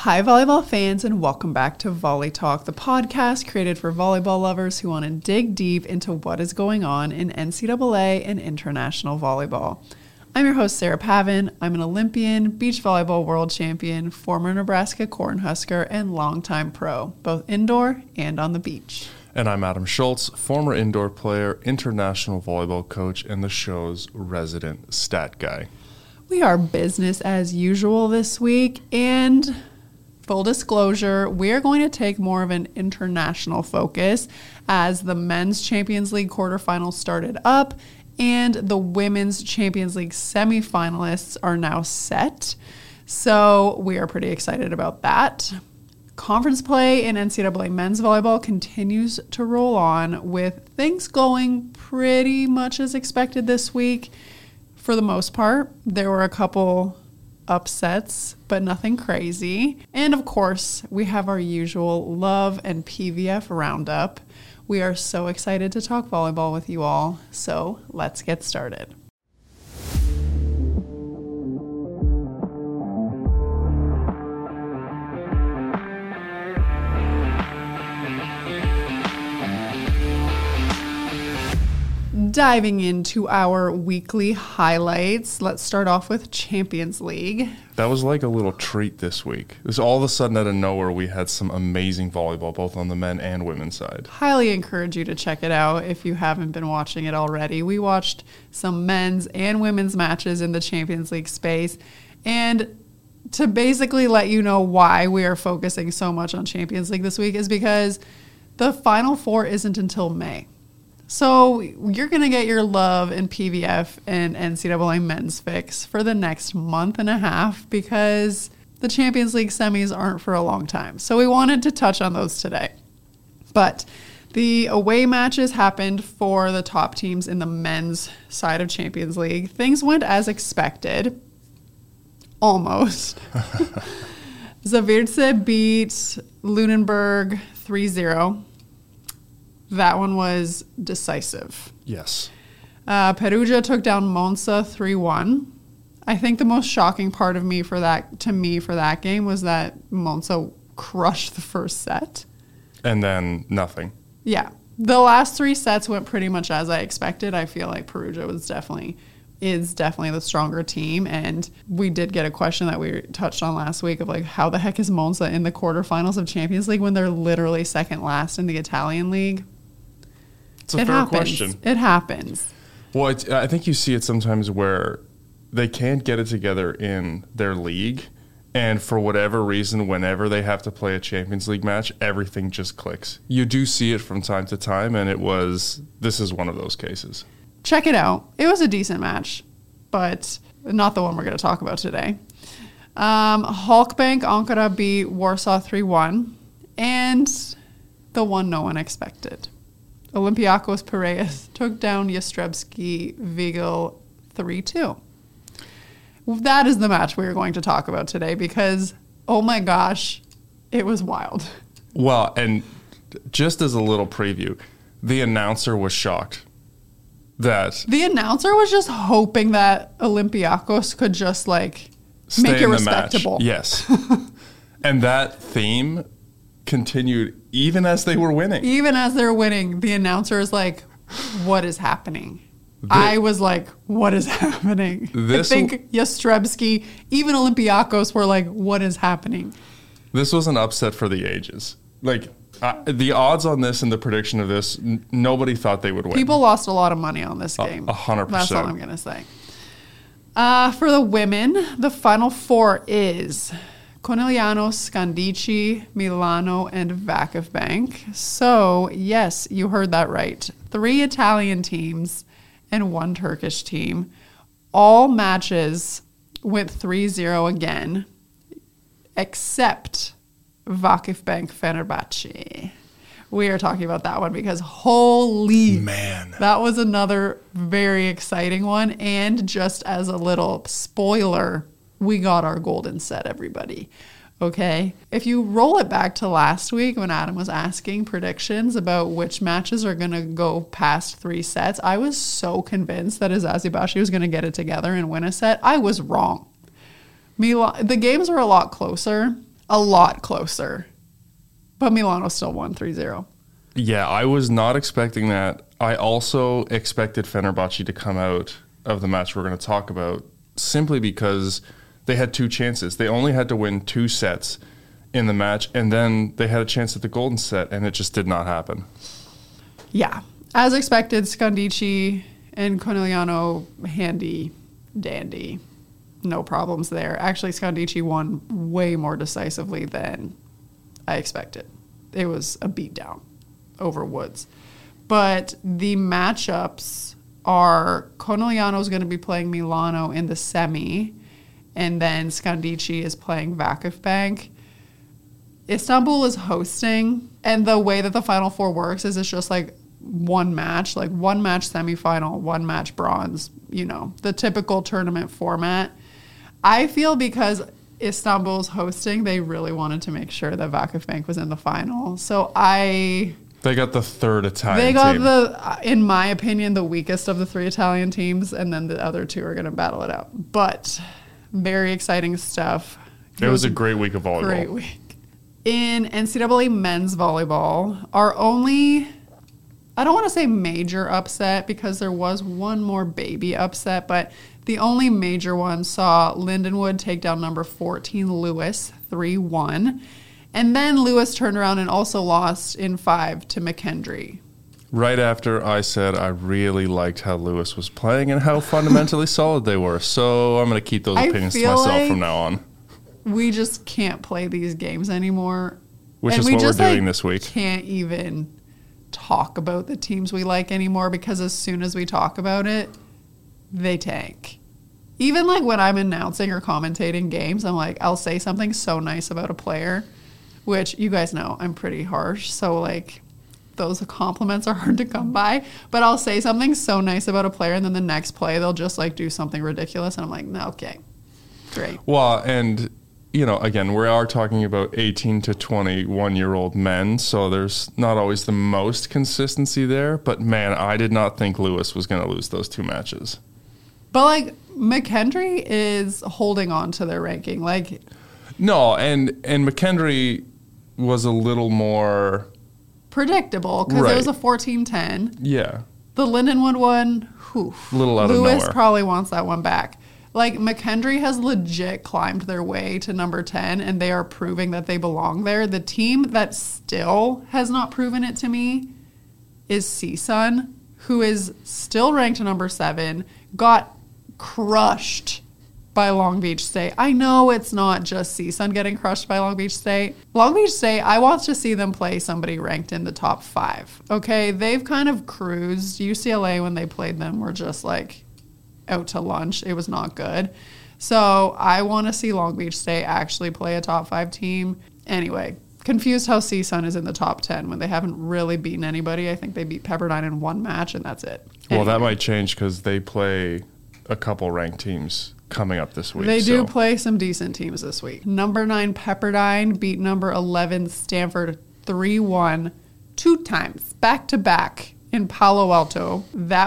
Hi, volleyball fans, and welcome back to Volley Talk, the podcast created for volleyball lovers who want to dig deep into what is going on in NCAA and international volleyball. I'm your host, Sarah Pavin. I'm an Olympian, beach volleyball world champion, former Nebraska Cornhusker, and longtime pro, both indoor and on the beach. And I'm Adam Schultz, former indoor player, international volleyball coach, and the show's resident stat guy. We are business as usual this week, and full disclosure, we are going to take more of an international focus as the Men's Champions League quarterfinals started up and the Women's Champions League semifinalists are now set. So we are pretty excited about that. Conference play in NCAA men's volleyball continues to roll on with things going pretty much as expected this week. For the most part, there were a couple upsets, but nothing crazy. And of course, we have our usual love and PVF roundup. We are so excited to talk volleyball with you all. So let's get started. Diving into our weekly highlights, let's start off with Champions League. That was like a little treat this week. It was all of a sudden out of nowhere we had some amazing volleyball, both on the men and women's side. Highly encourage you to check it out if you haven't been watching it already. We watched some men's and women's matches in the Champions League space. And to basically let you know why we are focusing so much on Champions League this week is because the Final Four isn't until May. So you're going to get your love in PVF and NCAA men's fix for the next month and a half because the Champions League semis aren't for a long time. So we wanted to touch on those today. But the away matches happened for the top teams in the men's side of Champions League. Things went as expected. Almost. Zawice beat Lunenburg 3-0. That one was decisive. Yes. Perugia took down Monza 3-1. I think the most shocking part for that game was that Monza crushed the first set. And then nothing. Yeah. The last three sets went pretty much as I expected. I feel like Perugia is definitely the stronger team. And we did get a question that we touched on last week of like, how the heck is Monza in the quarterfinals of Champions League when they're literally second last in the Italian league? It's a fair question. It happens. Well, I think you see it sometimes where they can't get it together in their league. And for whatever reason, whenever they have to play a Champions League match, everything just clicks. You do see it from time to time, and this is one of those cases. Check it out. It was a decent match, but not the one we're going to talk about today. Halkbank Ankara beat Warsaw 3-1, and the one no one expected. Olympiacos Piraeus took down Jastrzębski Wigel 3-2. That is the match we are going to talk about today because, oh my gosh, it was wild. Well, and just as a little preview, the announcer was shocked. The announcer was just hoping that Olympiacos could just make it respectable. Yes. And that theme continued even as they were winning. Even as they're winning, the announcer is like, what is happening? I was like, what is happening? I think Jastrzębski, even Olympiacos were like, what is happening? This was an upset for the ages. The odds on this and the prediction of this, nobody thought they would win. People lost a lot of money on this game. 100%. That's all I'm going to say. For the women, the Final Four is Conegliano, Scandicci, Milano, and Vakif Bank. So, yes, you heard that right. 3 Italian teams and 1 Turkish team. All matches went 3-0 again, except Vakif Bank Fenerbahce. We are talking about that one because holy man, that was another very exciting one. And just as a little spoiler, we got our golden set, everybody. Okay. If you roll it back to last week when Adam was asking predictions about which matches are going to go past 3 sets, I was so convinced that Eczacıbaşı was going to get it together and win a set. I was wrong. The games were a lot closer. a lot closer. But Milano still won 3-0. Yeah, I was not expecting that. I also expected Fenerbahce to come out of the match we're going to talk about simply because they had 2 chances. They only had to win 2 sets in the match, and then they had a chance at the golden set, and it just did not happen. Yeah. As expected, Scandici and Conegliano, handy dandy. No problems there. Actually, Scandici won way more decisively than I expected. It was a beatdown over Woods. But the matchups are Conegliano's going to be playing Milano in the semi, and then Scandici is playing Vakifbank. Istanbul is hosting, and the way that the Final Four works is it's just like one match semifinal, one match bronze, the typical tournament format. I feel because Istanbul's hosting, they really wanted to make sure that Vakifbank was in the final. So they got the third Italian team. In my opinion, the weakest of the 3 Italian teams, and then the other 2 are going to battle it out. But very exciting stuff. It was a great week of volleyball. Great week. In NCAA men's volleyball, our only, I don't want to say major upset because there was one more baby upset, but the only major one saw Lindenwood take down number 14 Lewis 3-1. And then Lewis turned around and also lost in 5 to McKendree. Right after I said I really liked how Lewis was playing and how fundamentally solid they were. So I'm going to keep those opinions to myself from now on. We just can't play these games anymore. Which is what we're doing this week. Can't even talk about the teams we like anymore because as soon as we talk about it, they tank. Even like when I'm announcing or commentating games, I'm like, I'll say something so nice about a player, which you guys know I'm pretty harsh. So like those compliments are hard to come by. But I'll say something so nice about a player and then the next play they'll just like do something ridiculous. And I'm like, no, okay, great. Well, and again, we are talking about 18 to 21-year-old men, so there's not always the most consistency there. But, man, I did not think Lewis was going to lose those 2 matches. But, like, McKendree is holding on to their ranking. Like, no, and McKendree was a little more predictable because it was a 14-10. Yeah. The Lindenwood one, a little out of nowhere. Lewis probably wants that one back. Like, McKendree has legit climbed their way to number 10, and they are proving that they belong there. The team that still has not proven it to me is CSUN, who is still ranked number 7, got crushed by Long Beach State. I know it's not just CSUN getting crushed by Long Beach State. Long Beach State, I want to see them play somebody ranked in the top 5. Okay, they've kind of cruised. UCLA, when they played them, were just like out to lunch. It was not good. So I want to see Long Beach State actually play a top 5 team. Anyway, confused how CSUN is in the top 10 when they haven't really beaten anybody. I think they beat Pepperdine in 1 match and that's it. Well, that might change because they play a couple ranked teams coming up this week. They do play some decent teams this week. Number 9 Pepperdine beat number 11 Stanford 3-1 2 times back to back in Palo Alto.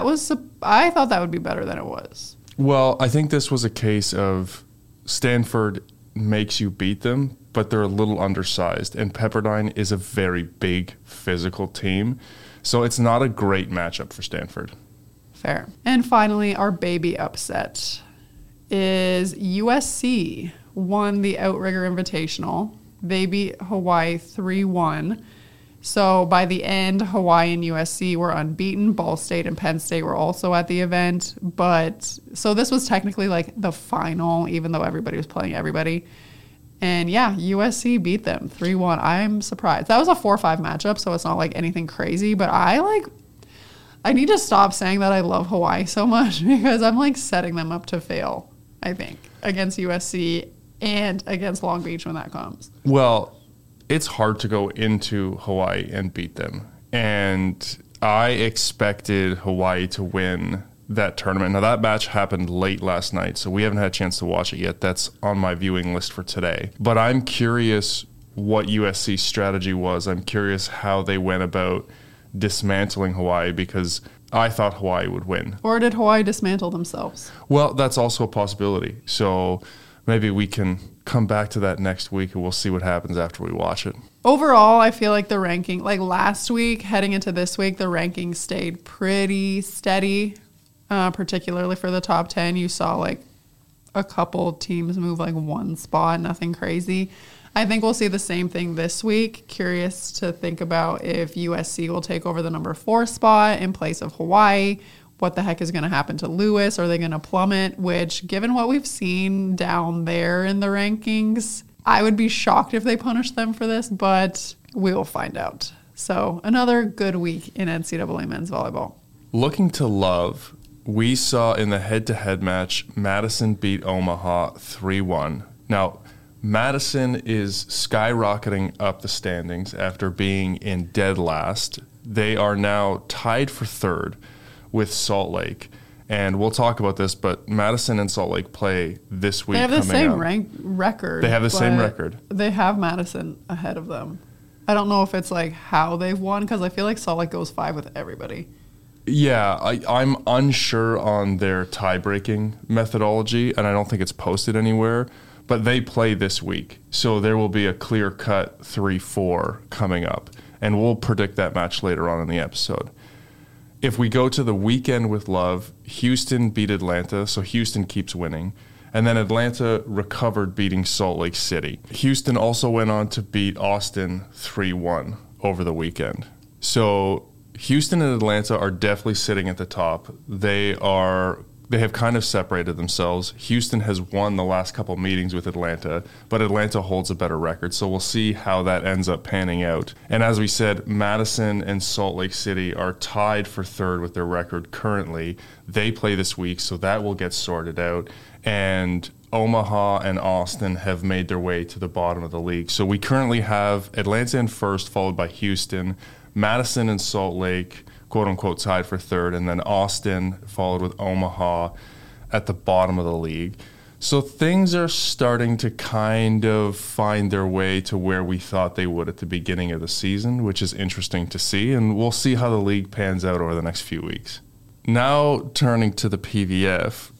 I thought that would be better than it was. Well, I think this was a case of Stanford makes you beat them, but they're a little undersized, and Pepperdine is a very big physical team, so it's not a great matchup for Stanford. Fair. And finally, our baby upset is USC won the Outrigger Invitational. They beat Hawaii 3-1. So by the end, Hawaii and USC were unbeaten. Ball State and Penn State were also at the event. So this was technically like the final, even though everybody was playing everybody. And yeah, USC beat them 3-1. I'm surprised. That was a 4-5 matchup, so it's not like anything crazy. But I need to stop saying that I love Hawaii so much because I'm like setting them up to fail, I think, against USC and against Long Beach when that comes. Well, it's hard to go into Hawaii and beat them. And I expected Hawaii to win that tournament. Now, that match happened late last night, so we haven't had a chance to watch it yet. That's on my viewing list for today. But I'm curious what USC's strategy was. I'm curious how they went about dismantling Hawaii because I thought Hawaii would win. Or did Hawaii dismantle themselves? Well, that's also a possibility. So maybe we can come back to that next week and we'll see what happens after we watch it. Overall, I feel like the ranking, like last week, heading into this week, the ranking stayed pretty steady, particularly for the top 10. You saw like a couple teams move like one spot, nothing crazy. I think we'll see the same thing this week. Curious to think about if USC will take over the number 4 spot in place of Hawaii. What the heck is going to happen to Lewis? Are they going to plummet? Which, given what we've seen down there in the rankings, I would be shocked if they punish them for this, but we will find out. So another good week in NCAA men's volleyball. Looking to Love, we saw in the head-to-head match, Madison beat Omaha 3-1. Now, Madison is skyrocketing up the standings after being in dead last. They are now tied for 3rd with Salt Lake. And we'll talk about this, but Madison and Salt Lake play this week. They have the same record. They have the same record. They have Madison ahead of them. I don't know if it's like how they've won, because I feel like Salt Lake goes 5 with everybody. Yeah, I'm unsure on their tie-breaking methodology, and I don't think it's posted anywhere. But they play this week, so there will be a clear-cut 3-4 coming up. And we'll predict that match later on in the episode. If we go to the weekend with Love, Houston beat Atlanta, so Houston keeps winning. And then Atlanta recovered, beating Salt Lake City. Houston also went on to beat Austin 3-1 over the weekend. So Houston and Atlanta are definitely sitting at the top. They have kind of separated themselves. Houston has won the last couple meetings with Atlanta, but Atlanta holds a better record. So we'll see how that ends up panning out. And as we said, Madison and Salt Lake City are tied for 3rd with their record currently. They play this week, so that will get sorted out. And Omaha and Austin have made their way to the bottom of the league. So we currently have Atlanta in 1st, followed by Houston, Madison and Salt Lake, quote-unquote, tied for 3rd, and then Austin followed with Omaha at the bottom of the league. So things are starting to kind of find their way to where we thought they would at the beginning of the season, which is interesting to see, and we'll see how the league pans out over the next few weeks. Now turning to the PVF,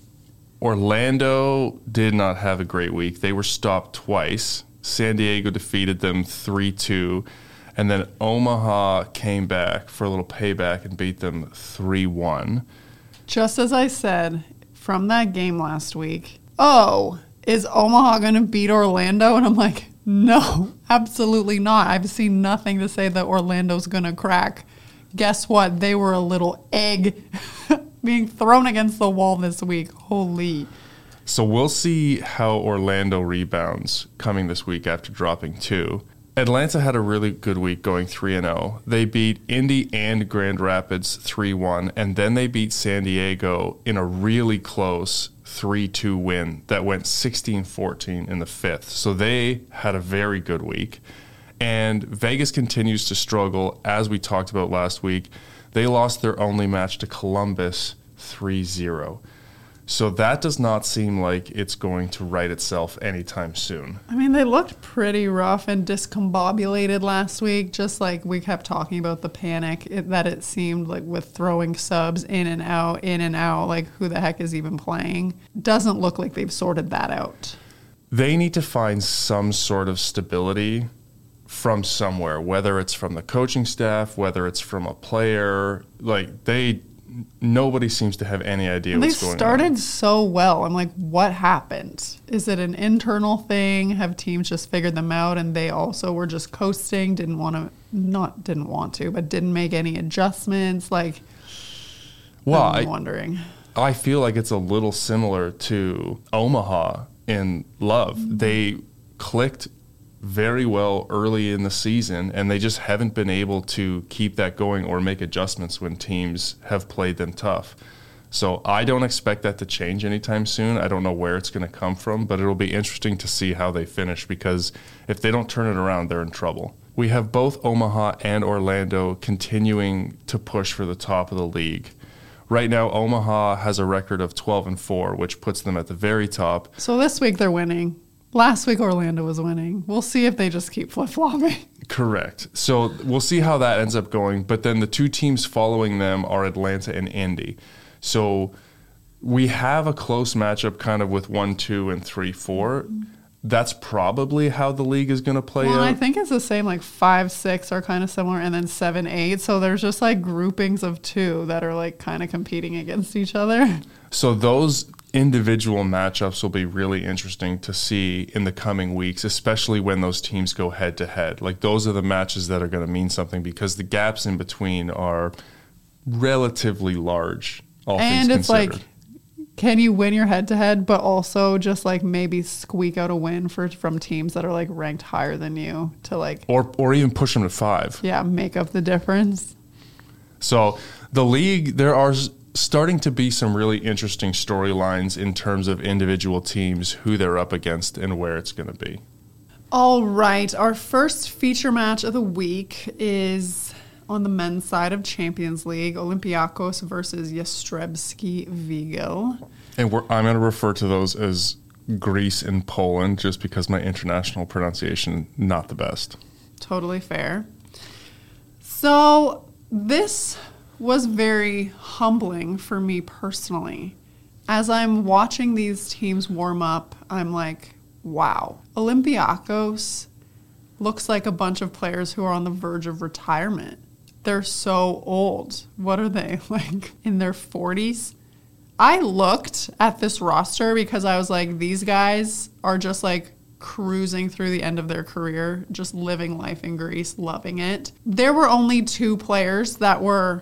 Orlando did not have a great week. They were stopped twice. San Diego defeated them 3-2. And then Omaha came back for a little payback and beat them 3-1. Just as I said from that game last week, is Omaha going to beat Orlando? And I'm like, no, absolutely not. I've seen nothing to say that Orlando's going to crack. Guess what? They were a little egg being thrown against the wall this week. Holy. So we'll see how Orlando rebounds coming this week after dropping 2. Atlanta had a really good week going 3-0. They beat Indy and Grand Rapids 3-1, and then they beat San Diego in a really close 3-2 win that went 16-14 in the 5th. So they had a very good week. And Vegas continues to struggle, as we talked about last week. They lost their only match to Columbus 3-0. So that does not seem like it's going to right itself anytime soon. I mean, they looked pretty rough and discombobulated last week, just like we kept talking about the panic that it seemed like with throwing subs in and out, like who the heck is even playing? Doesn't look like they've sorted that out. They need to find some sort of stability from somewhere, whether it's from the coaching staff, whether it's from a player. Nobody seems to have any idea what's going on. They started so well. I'm like, what happened? Is it an internal thing? Have teams just figured them out and they also were just coasting, didn't make any adjustments? I'm wondering. I feel like it's a little similar to Omaha in Love. Mm-hmm. They clicked very well early in the season, and they just haven't been able to keep that going or make adjustments when teams have played them tough. So I don't expect that to change anytime soon. I don't know where it's going to come from, but it'll be interesting to see how they finish, because if they don't turn it around, they're in trouble. We have both Omaha and Orlando continuing to push for the top of the league. Right now, Omaha has a record of 12-4, which puts them at the very top. So this week they're winning. Last week, Orlando was winning. We'll see if they just keep flip-flopping. Correct. So we'll see how that ends up going. But then the 2 teams following them are Atlanta and Indy. So we have a close matchup kind of with 1, 2, and 3, 4. that's probably how the league is going to play Well, out. I think it's the same, like 5, 6 are kind of similar, and then 7, 8. So there's just like groupings of 2 that are like kind of competing against each other. So those individual matchups will be really interesting to see in the coming weeks, especially when those teams go head to head. Like those are the matches that are going to mean something because the gaps in between are relatively large, all things And it's considered. like, can you win your head to head, but also just like maybe squeak out a win from teams that are like ranked higher than you to like, or even push them to 5. yeah, make up the difference. So the league, there are starting to be some really interesting storylines in terms of individual teams, who they're up against and where it's going to be. All right. Our first feature match of the week is on the men's side of Champions League, Olympiacos versus Jastrzębski Wigel. And I'm going to refer to those as Greece and Poland just because my international pronunciation not the best. Totally fair. So this was very humbling for me personally. As I'm watching these teams warm up, I'm like, wow, Olympiacos looks like a bunch of players who are on the verge of retirement. They're so old. What are they, like in their 40s? I looked at this roster because I was like, these guys are just like cruising through the end of their career, just living life in Greece, loving it. There were only 2 players that were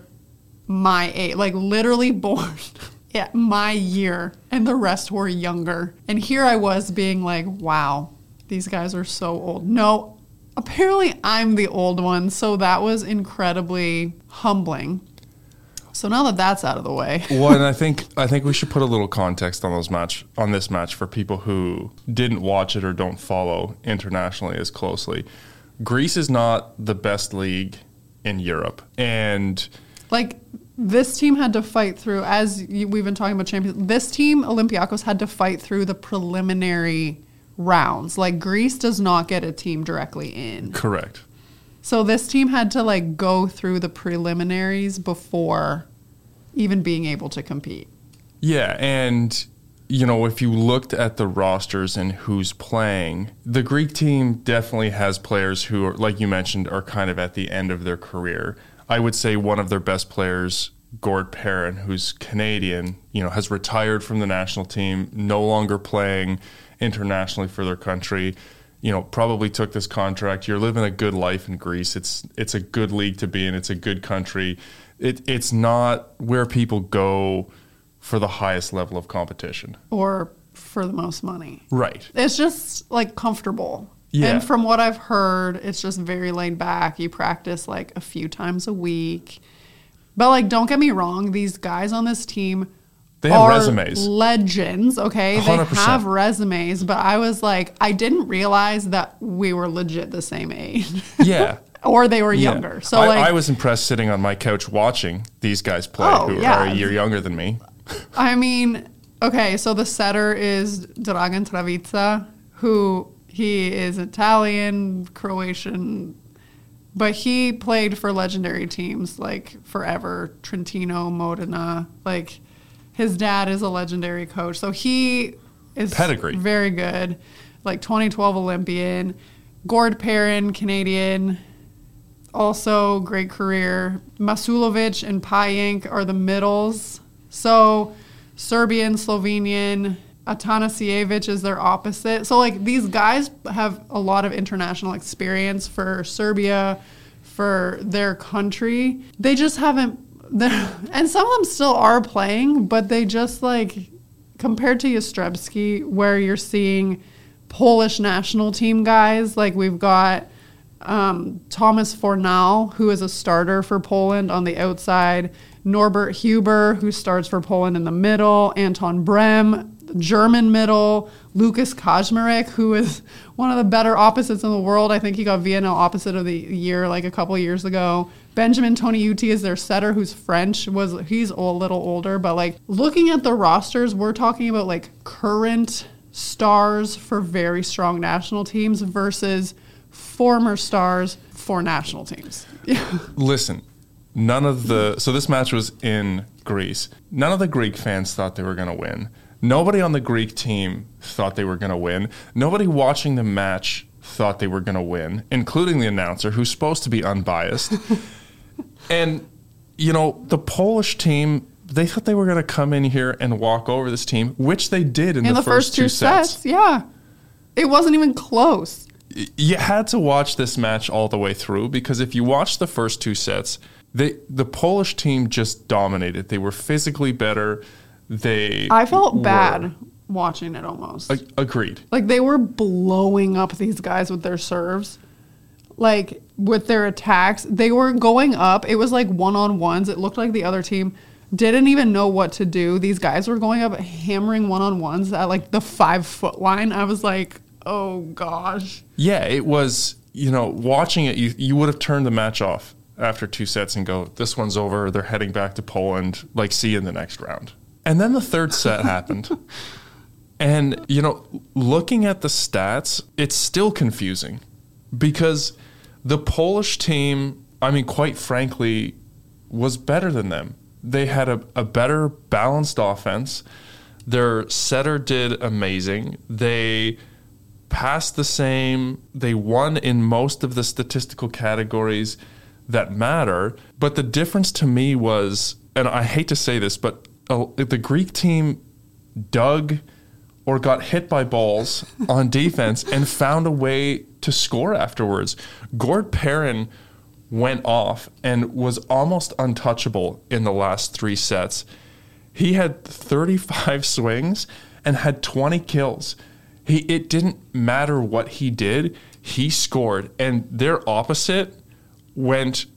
my age, like literally born at my year, and the rest were younger. And here I was being like, wow, these guys are so old. No, apparently I'm the old one, so that was incredibly humbling. So now that that's out of the way. Well, and I think we should put a little context on this match for people who didn't watch it or don't follow internationally as closely. Greece is not the best league in Europe, and like this team had to fight through, we've been talking about champions. This team, Olympiacos, had to fight through the preliminary rounds. Like Greece does not get a team directly in. correct. So this team had to like go through the preliminaries before even being able to compete. Yeah, and if you looked at the rosters and who's playing, the Greek team definitely has players who are, like you mentioned, are kind of at the end of their career. I would say one of their best players, Gord Perrin, who's Canadian, has retired from the national team, no longer playing internationally for their country. Probably took this contract. You're living a good life in Greece. It's a good league to be in. It's a good country. It's not where people go for the highest level of competition. Or for the most money. Right. It's just like comfortable. Yeah. And from what I've heard, it's just very laid back. You practice like a few times a week. But like, don't get me wrong, these guys on this team They have are resumes. legends, okay? 100%. They have resumes, but I was like, I didn't realize that we were legit the same age. Yeah. Or they were Yeah. younger. So I was impressed sitting on my couch watching these guys play who are a year younger than me. I mean, okay, so the setter is Dragan Travica, who he is Italian, Croatian, but he played for legendary teams like forever, Trentino, Modena. Like his dad is a legendary coach, so he is Pedigree. very good. Like 2012 Olympian, Gord Perrin, Canadian. Also, great career. Masulovic and Pajink are the middles. So, Serbian, Slovenian, Atanasievich is their opposite. So, like, these guys have a lot of international experience for Serbia, for their country. They just haven't, and some of them still are playing, but they just, like, compared to Jastrzębski, where you're seeing Polish national team guys, like, we've got Thomas Fornal, who is a starter for Poland on the outside, Norbert Huber, who starts for Poland in the middle, Anton Brem, German middle, Lukas Kaczmarek, who is one of the better opposites in the world. I think he got VNL opposite of the year like a couple years ago. Benjamin Toniuti is their setter, who's French. He's a little older, but like looking at the rosters, we're talking about like current stars for very strong national teams versus former stars for national teams. Listen, so this match was in Greece. None of the Greek fans thought they were going to win. Nobody on the Greek team thought they were going to win. Nobody watching the match thought they were going to win, including the announcer, who's supposed to be unbiased. And, you know, the Polish team, they thought they were going to come in here and walk over this team, which they did in the first two sets. Yeah. It wasn't even close. You had to watch this match all the way through, because if you watch the first two sets, the Polish team just dominated. They were physically better. I felt bad watching it almost. Agreed. Like, they were blowing up these guys with their serves. Like, with their attacks. They were going up. It was like one-on-ones. It looked like the other team didn't even know what to do. These guys were going up, hammering one-on-ones at, like, the 5-foot line. I was like, oh, gosh. Yeah, it was, you know, watching it, you would have turned the match off after two sets and go, this one's over. They're heading back to Poland. Like, see you in the next round. And then the third set happened. And, you know, looking at the stats, it's still confusing because the Polish team, I mean, quite frankly, was better than them. They had a better balanced offense. Their setter did amazing. They passed the same. They won in most of the statistical categories that matter. But the difference to me was, and I hate to say this, but the Greek team dug or got hit by balls on defense and found a way to score afterwards. Gord Perrin went off and was almost untouchable in the last three sets. He had 35 swings and had 20 kills. It didn't matter what he did, he scored. And their opposite went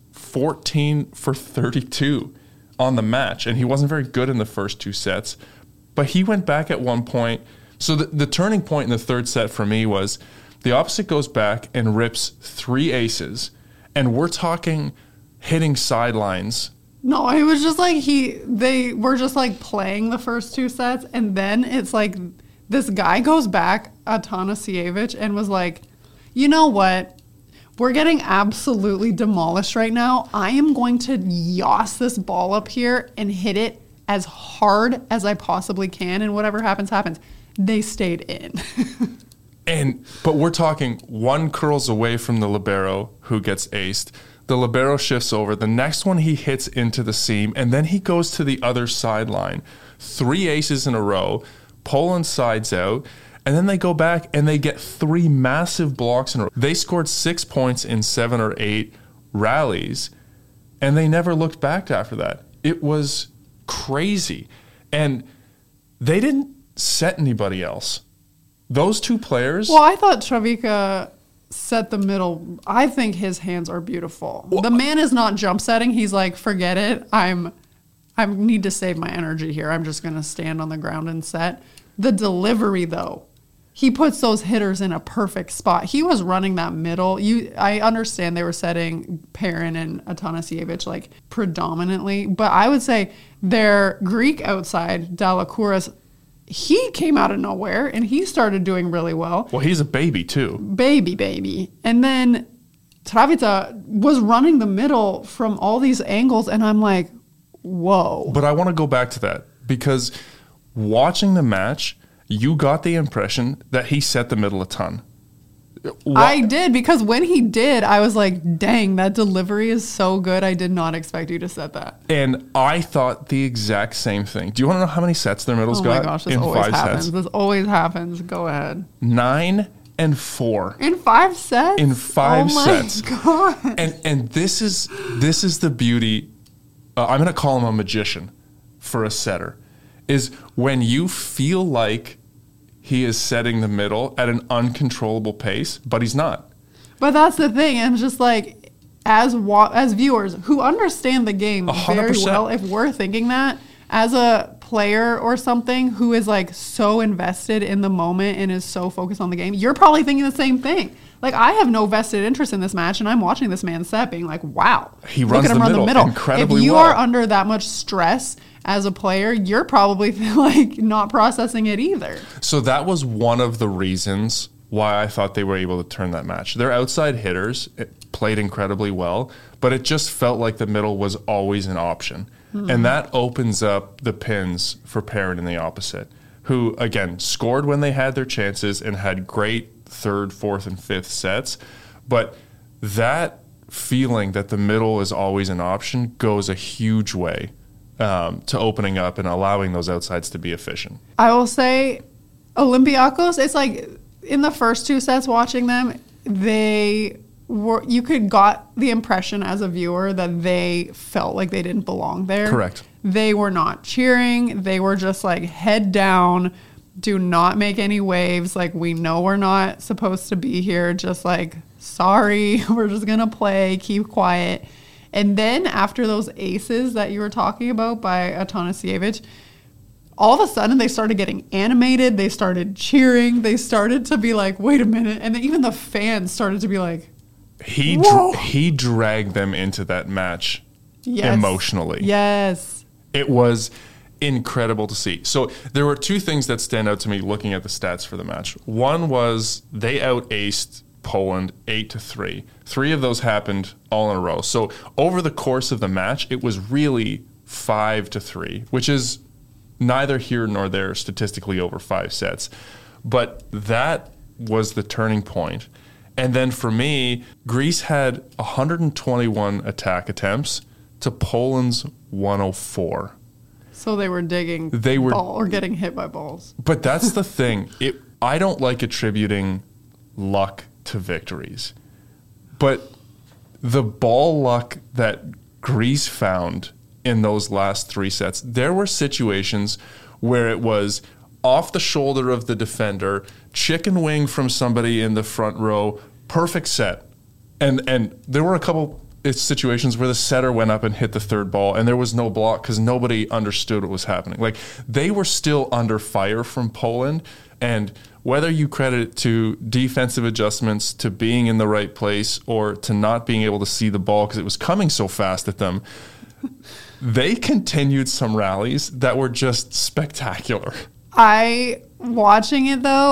14 for 32 on the match. And he wasn't very good in the first two sets. But he went back at one point. So the turning point in the third set for me was the opposite goes back and rips 3 aces. And we're talking hitting sidelines. No, it was just like they were just like playing the first two sets. And then it's like this guy goes back, Atanasievich, and was like, you know what? We're getting absolutely demolished right now. I am going to yoss this ball up here and hit it as hard as I possibly can. And whatever happens, happens. They stayed in. But we're talking one curls away from the libero who gets aced. The libero shifts over. The next one he hits into the seam, and then he goes to the other sideline. 3 aces in a row. Poland sides out, and then they go back and they get 3 massive blocks in a row. They scored 6 points in 7 or 8 rallies, and they never looked back after that. It was crazy. And they didn't set anybody else. Those 2 players... Well, I thought Travica set the middle. I think his hands are beautiful. Well, the man is not jump setting. He's like, forget it. I need to save my energy here. I'm just going to stand on the ground and set. The delivery, though, he puts those hitters in a perfect spot. He was running that middle. I understand they were setting Perrin and Atanasievich like predominantly, but I would say their Greek outside, Dalakouras, he came out of nowhere and he started doing really well. Well, he's a baby too. Baby. And then Travica was running the middle from all these angles, and I'm like, whoa. But I want to go back to that because watching the match, you got the impression that he set the middle a ton. I did, because when he did, I was like, dang, that delivery is so good. I did not expect you to set that. And I thought the exact same thing. Do you want to know how many sets their middle's got? Oh my gosh, this always happens. This always happens. Go ahead. 9 and 4. In 5 sets? In 5 sets. Oh my God. And this is the beauty. I'm going to call him a magician for a setter. Is when you feel like he is setting the middle at an uncontrollable pace, but he's not. But that's the thing. And it's just like, as viewers who understand the game 100%. Very well, if we're thinking that, as a player or something who is like so invested in the moment and is so focused on the game, you're probably thinking the same thing. Like, I have no vested interest in this match, and I'm watching this man set being like, wow. He runs the middle incredibly well. If you are under that much stress as a player, you're probably like not processing it either. So that was one of the reasons why I thought they were able to turn that match. Their outside hitters played incredibly well, but it just felt like the middle was always an option. Mm-hmm. And that opens up the pins for Perrin in the opposite, who, again, scored when they had their chances and had great third, fourth, and fifth sets. But that feeling that the middle is always an option goes a huge way to opening up and allowing those outsides to be efficient. I will say Olympiacos, it's like in the first two sets watching them, you could got the impression as a viewer that they felt like they didn't belong there. Correct. They were not cheering. They were just like head down, do not make any waves. Like, we know we're not supposed to be here. Just like, sorry, we're just going to play, keep quiet. And then after those aces that you were talking about by Atanasievich, all of a sudden they started getting animated. They started cheering. They started to be like, wait a minute. And then even the fans started to be like, he dragged them into that match emotionally. Yes. It was incredible to see. So there were two things that stand out to me looking at the stats for the match. One was they out-aced Poland 8-3. 3 of those happened all in a row. So over the course of the match, it was really 5-3, which is neither here nor there statistically over 5 sets. But that was the turning point. And then for me, Greece had 121 attack attempts to Poland's 104. So they were digging ball or getting hit by balls. But that's the thing. I don't like attributing luck to victories. But the ball luck that Greece found in those last 3 sets, there were situations where it was off the shoulder of the defender, chicken wing from somebody in the front row, perfect set. And there were a couple situations where the setter went up and hit the third ball and there was no block because nobody understood what was happening. Like, they were still under fire from Poland, and whether you credit it to defensive adjustments, to being in the right place, or to not being able to see the ball because it was coming so fast at them, they continued some rallies that were just spectacular. Watching it though,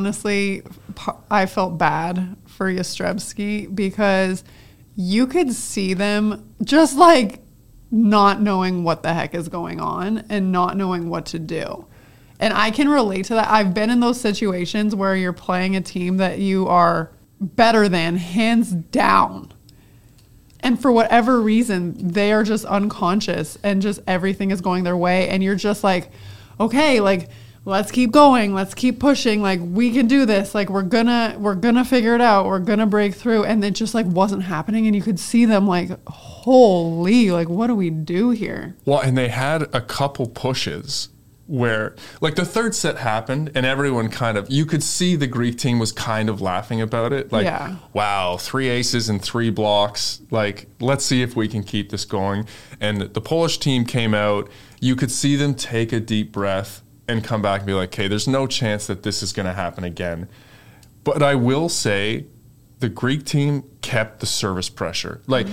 I felt bad for Yastrzemski because you could see them just like not knowing what the heck is going on and not knowing what to do. And I can relate to that. I've been in those situations where you're playing a team that you are better than, hands down. And for whatever reason, they are just unconscious and just everything is going their way. And you're just like, okay, like, let's keep going. Let's keep pushing. Like, we can do this. Like, we're gonna figure it out. We're gonna break through. And it just like wasn't happening. And you could see them like, holy, like, what do we do here? Well, and they had a couple pushes where, like, the third set happened and everyone you could see the Greek team was kind of laughing about it. Like, wow, 3 aces and 3 blocks. Like, let's see if we can keep this going. And the Polish team came out. You could see them take a deep breath and come back and be like, okay, there's no chance that this is going to happen again. But I will say the Greek team kept the service pressure. Like,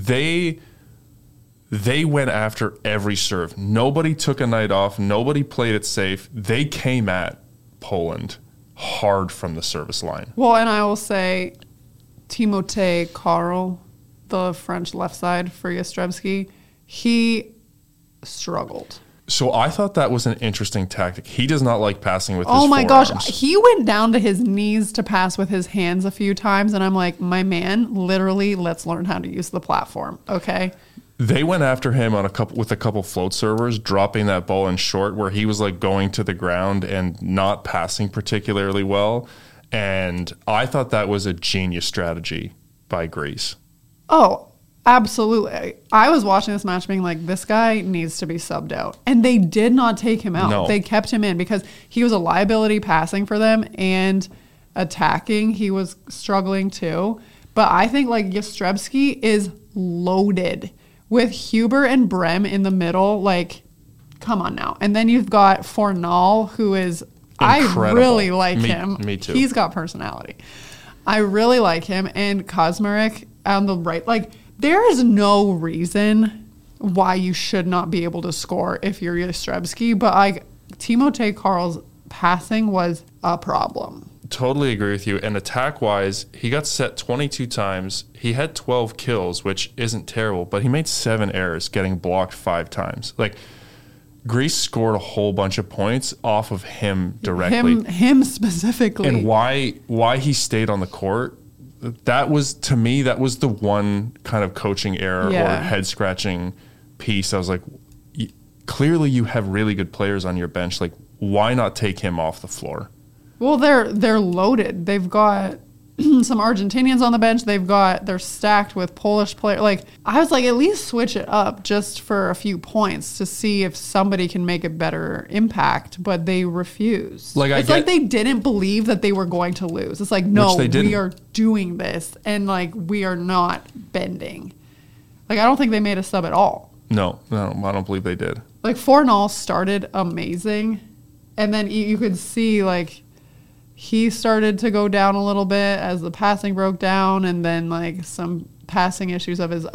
they went after every serve. Nobody took a night off. Nobody played it safe. They came at Poland hard from the service line. Well, and I will say Timothée Karl, the French left side for Yastrzemski, he struggled. So I thought that was an interesting tactic. He does not like passing with his forearms. Oh my gosh. He went down to his knees to pass with his hands a few times. And I'm like, my man, literally, let's learn how to use the platform. Okay. They went after him with a couple float servers, dropping that ball in short where he was like going to the ground and not passing particularly well. And I thought that was a genius strategy by Greece. Oh, absolutely. I was watching this match being like, this guy needs to be subbed out. And they did not take him out. No. They kept him in because he was a liability passing for them and attacking. He was struggling too. But I think like Yastrzemski is loaded with Huber and Brem in the middle. Like, come on now. And then you've got Fornal, who is, incredible. I really like him. Me too. He's got personality. I really like him. And Kazmarek on the right. Like, there is no reason why you should not be able to score if you're Yastrzemski. But like, Timothée Karl's passing was a problem. Totally agree with you. And attack-wise, he got set 22 times. He had 12 kills, which isn't terrible, but he made 7 errors, getting blocked 5 times. Like, Greece scored a whole bunch of points off of him directly. Him specifically. And why he stayed on the court, that was, to me, that was the one kind of coaching error or head scratching piece. I was like, clearly you have really good players on your bench. Like, why not take him off the floor? Well, they're loaded. They've got some Argentinians on the bench. They're stacked with Polish players. Like, I was like, at least switch it up just for a few points to see if somebody can make a better impact. But they refused. It's like they didn't believe that they were going to lose. It's like, no, we are doing this, and like we are not bending. Like, I don't think they made a sub at all. No, I don't believe they did. Like, Fornal started amazing, and then you could see like he started to go down a little bit as the passing broke down, and then like some passing issues of his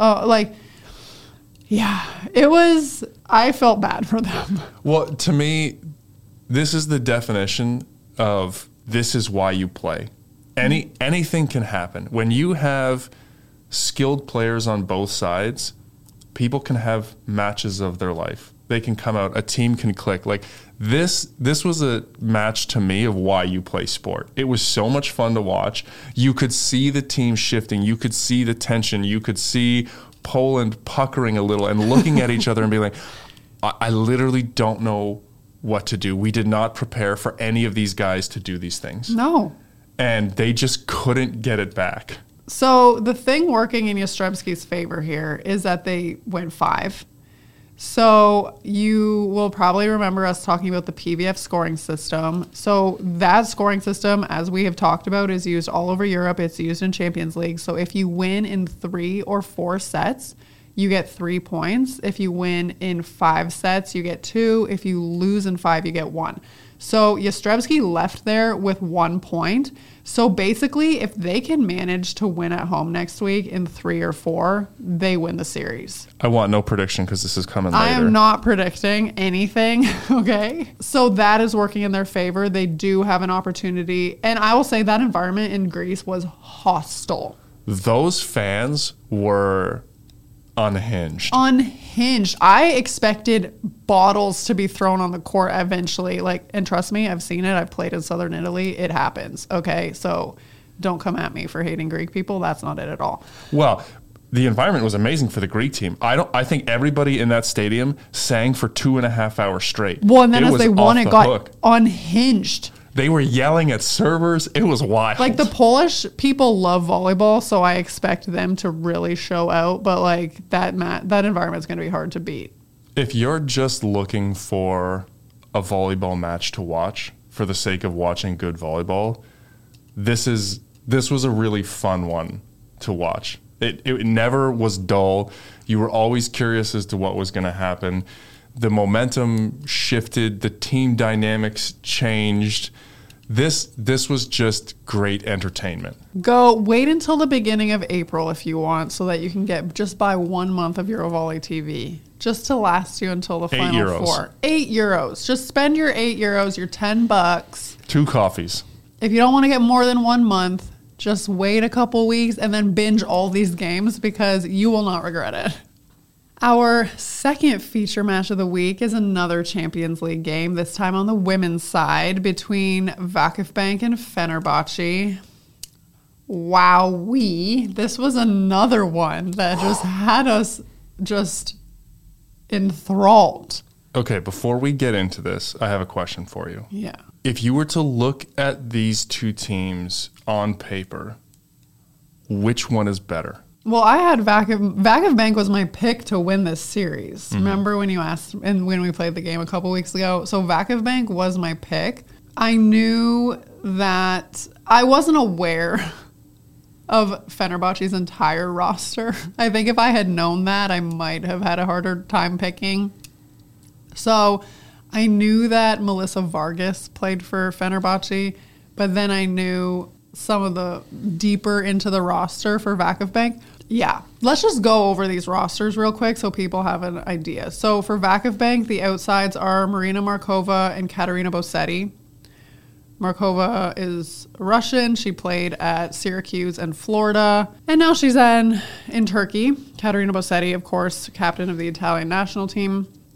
I felt bad for them. Well, to me, this is the definition of this is why you play. Anything can happen. When you have skilled players on both sides, people can have matches of their life. They can come out, a team can click. Like this was a match to me of why you play sport. It was so much fun to watch. You could see the team shifting. You could see the tension. You could see Poland puckering a little and looking at each other and being like, I literally don't know what to do. We did not prepare for any of these guys to do these things. No. And they just couldn't get it back. So the thing working in Jastrzębski's favor here is that they went 5. So you will probably remember us talking about the PVF scoring system. So that scoring system, as we have talked about, is used all over Europe. It's used in Champions League. So if you win in 3 or 4 sets, you get 3 points. If you win in 5 sets, you get 2. If you lose in 5, you get 1. So Jastrzębski left there with 1 point. So basically, if they can manage to win at home next week in 3 or 4, they win the series. I want no prediction because this is coming later. I am not predicting anything, okay? So that is working in their favor. They do have an opportunity. And I will say that environment in Greece was hostile. Those fans were unhinged. I expected bottles to be thrown on the court eventually. Like, and trust me, I've seen it. I've played in Southern Italy. It happens. Okay. So don't come at me for hating Greek people. That's not it at all. Well, the environment was amazing for the Greek team. I think everybody in that stadium sang for 2.5 hours straight. Well, and then as they won, it got unhinged. They were yelling at servers. It was wild. Like, the Polish people love volleyball, so I expect them to really show out. But like that environment is going to be hard to beat. If you're just looking for a volleyball match to watch for the sake of watching good volleyball, this was a really fun one to watch. It never was dull. You were always curious as to what was going to happen. The momentum shifted. The team dynamics changed. This was just great entertainment. Go wait until the beginning of April if you want, so that you can just buy 1 month of Eurovolley TV, just to last you until the Final Four. €8. Just spend your €8, your $10. 2 coffees. If you don't want to get more than 1 month, just wait a couple weeks and then binge all these games because you will not regret it. Our second feature match of the week is another Champions League game, this time on the women's side between Vakifbank and Fenerbahce. Wowee. This was another one that just had us just enthralled. Okay, before we get into this, I have a question for you. Yeah. If you were to look at these two teams on paper, which one is better? Well, I had Vakifbank was my pick to win this series. Mm-hmm. Remember when you asked, and when we played the game a couple weeks ago? So Vakifbank was my pick. I knew that I wasn't aware of Fenerbahce's entire roster. I think if I had known that, I might have had a harder time picking. So I knew that Melissa Vargas played for Fenerbahce, but then I knew some of the deeper into the roster for Vakifbank. Yeah, let's just go over these rosters real quick so people have an idea. So for Vakifbank, the outsides are Marina Markova and Katerina Bossetti. Markova is Russian. She played at Syracuse and Florida, and now she's in Turkey. Katerina Bossetti, of course, captain of the Italian national team.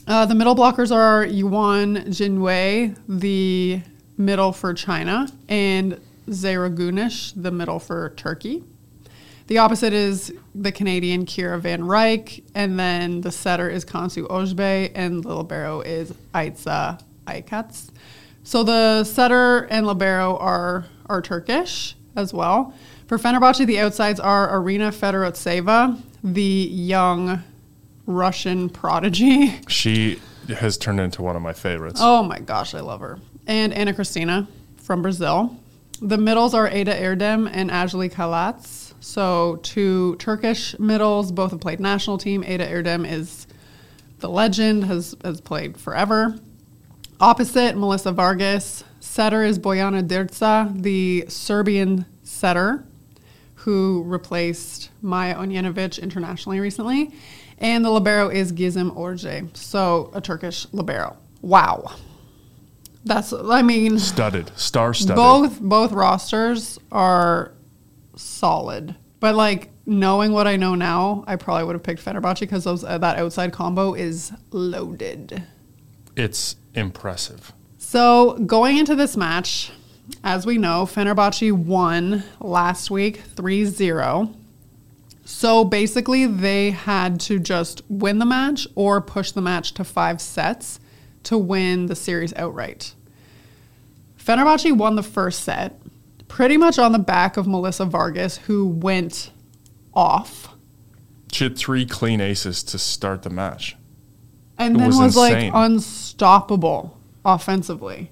The middle blockers are Yuan Jinwei, the middle for China, and Zeragunish, the middle for Turkey. The opposite is the Canadian Kira Van Rijk, and then the setter is Kansu Ojbe, and the libero is Aitza Aikats. So the setter and libero are Turkish as well. For Fenerbahce, the outsides are Arina Fedorovtseva, the young Russian prodigy. She has turned into one of my favorites. Oh my gosh, I love her. And Ana Cristina from Brazil. The middles are Ada Erdem and Ajli Kalatz. So two Turkish middles, both have played national team. Ada Erdem is the legend, has played forever. Opposite, Melissa Vargas. Setter is Bojana Dirca, the Serbian setter who replaced Maja Onjenovic internationally recently. And the libero is Gizem Orje, so a Turkish libero. Wow. Studded, star-studded. Both rosters are solid. But, like, knowing what I know now, I probably would have picked Fenerbahce because that outside combo is loaded. It's impressive. So, going into this match, as we know, Fenerbahce won last week 3-0. So, basically, they had to just win the match or push the match to 5 sets to win the series outright. Fenerbahce won the first set pretty much on the back of Melissa Vargas, who went off. She had 3 clean aces to start the match. And then was like unstoppable offensively.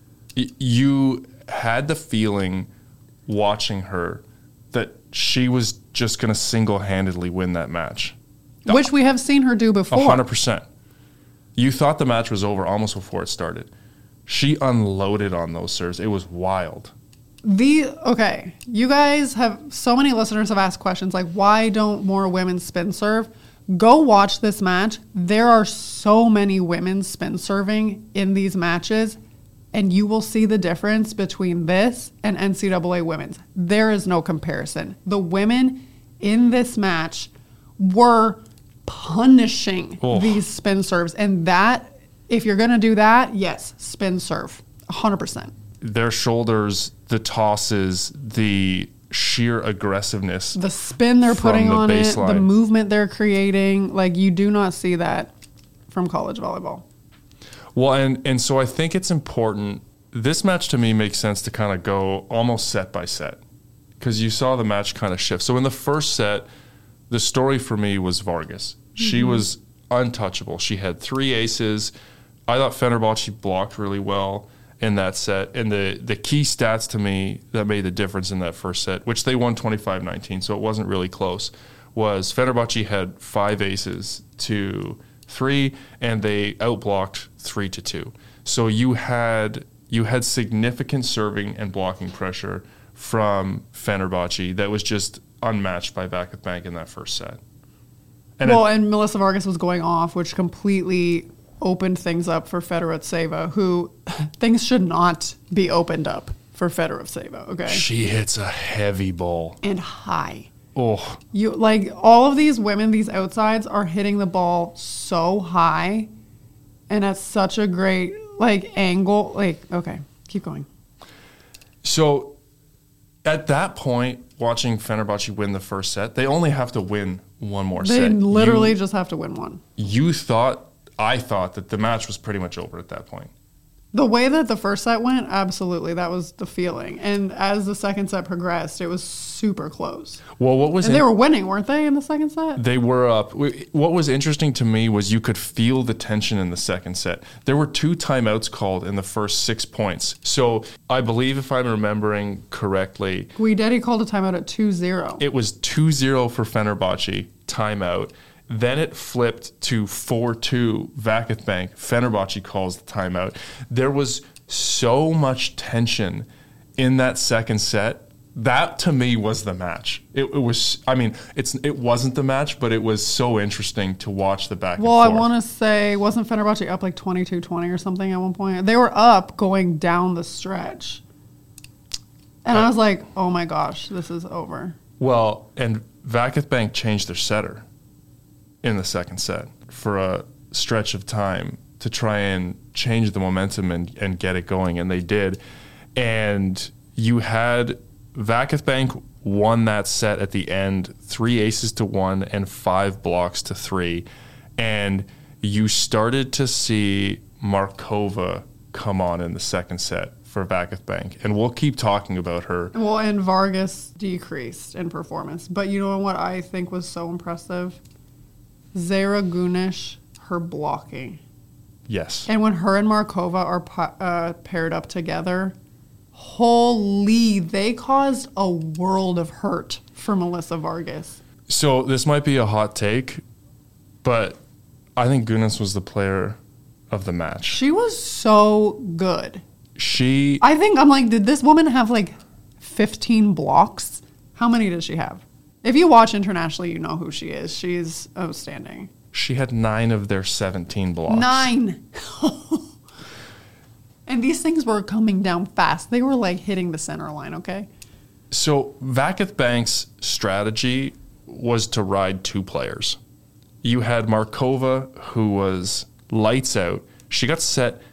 You had the feeling watching her that she was just going to single-handedly win that match. Which we have seen her do before. 100%. You thought the match was over almost before it started. She unloaded on those serves. It was wild. Okay, you guys have, so many listeners have asked questions like, why don't more women spin serve? Go watch this match. There are so many women spin serving in these matches, and you will see the difference between this and NCAA women's. There is no comparison. The women in this match were punishing these spin serves, and that, if you're going to do that, yes, spin serve, 100%. Their shoulders, the tosses, the sheer aggressiveness. The spin they're putting on it, the movement they're creating. Like, you do not see that from college volleyball. Well, and so I think it's important. This match to me makes sense to kind of go almost set by set because you saw the match kind of shift. So in the first set, the story for me was Vargas. She was untouchable. She had 3 aces. I thought Fenerbahce blocked really well in that set. And the key stats to me that made the difference in that first set, which they won 25-19, so it wasn't really close, was Fenerbahce had 5 aces to 3, and they outblocked 3-2. So you had significant serving and blocking pressure from Fenerbahce that was just unmatched by Vakif Bank in that first set. And Melissa Vargas was going off, which completely opened things up for Fedorovtseva, who things should not be opened up for Fedorovtseva, okay? She hits a heavy ball. And high. Oh. You like all of these women, these outsides are hitting the ball so high and at such a great angle. Okay, keep going. So at that point, watching Fenerbahce win the first set, they only have to win one more set. They literally just have to win one. I thought that the match was pretty much over at that point. The way that the first set went, absolutely, that was the feeling. And as the second set progressed, it was super close. Well, they were winning, weren't they, in the second set? They were up. What was interesting to me was you could feel the tension in the second set. There were 2 timeouts called in the first 6 points. So I believe, if I'm remembering correctly, Guidetti called a timeout at 2-0. It was 2-0 for Fenerbahce, timeout. Then it flipped to 4-2, Vakif Bank. Fenerbahce calls the timeout. There was so much tension in that second set. That, to me, was the match. It wasn't the match, but it was so interesting to watch the back and forth. Well, I want to say, wasn't Fenerbahce up 22-20 or something at one point? They were up going down the stretch. And I was like, oh my gosh, this is over. Well, and Vakif Bank changed their setter in the second set for a stretch of time to try and change the momentum and get it going, and they did. And you had Vakith Bank won that set at the end, 3 aces to 1 and 5 blocks to 3. And you started to see Markova come on in the second set for Vakith Bank. And we'll keep talking about her. Well, and Vargas decreased in performance. But you know what I think was so impressive? Zara Gunish, her blocking. Yes. And when her and Markova are paired up together, holy, they caused a world of hurt for Melissa Vargas. So this might be a hot take, but I think Gunish was the player of the match. She was so good. I'm like, did this woman have like 15 blocks? How many did she have? If you watch internationally, you know who she is. She's outstanding. She had 9 of their 17 blocks. 9. And these things were coming down fast. They were like hitting the center line, okay? So Vakith Bank's strategy was to ride 2 players. You had Markova, who was lights out. She got set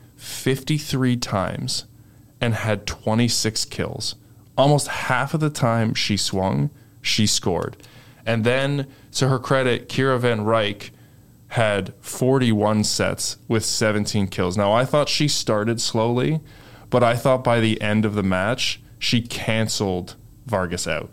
53 times and had 26 kills. Almost half of the time she swung, she scored. And then, to her credit, Kira Van Rijk had 41 sets with 17 kills. Now, I thought she started slowly, but I thought by the end of the match, she canceled Vargas out.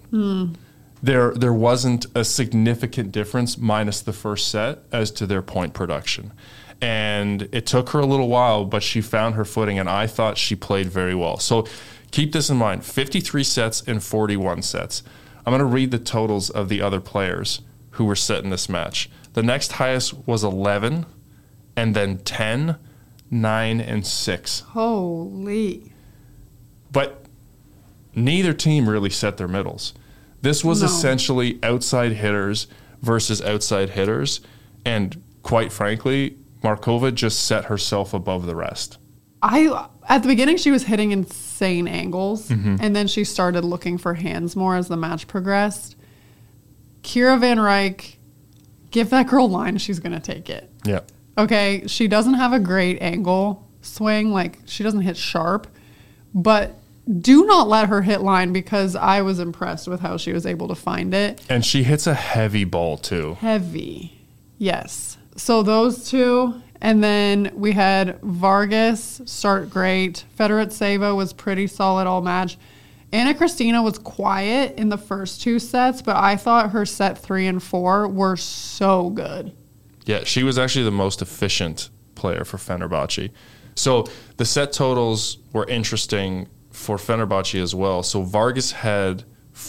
There wasn't a significant difference minus the first set as to their point production. And it took her a little while, but she found her footing, and I thought she played very well. So keep this in mind, 53 sets and 41 sets. I'm going to read the totals of the other players who were set in this match. The next highest was 11, and then 10, 9, and 6. Holy. But neither team really set their middles. This was essentially outside hitters versus outside hitters, and quite frankly, Markova just set herself above the rest. At the beginning, she was hitting insane angles, and then she started looking for hands more as the match progressed. Kira Van Rijk, give that girl line, she's going to take it. Yeah. Okay, she doesn't have a great angle swing, like she doesn't hit sharp, but do not let her hit line because I was impressed with how she was able to find it. And she hits a heavy ball too. Heavy, yes. So those two, and then we had Vargas start great. Fedoretseva was pretty solid all match. Anna Kristina was quiet in the first 2 sets, but I thought her set 3 and 4 were so good. Yeah, she was actually the most efficient player for Fenerbahce. So the set totals were interesting for Fenerbahce as well. So Vargas had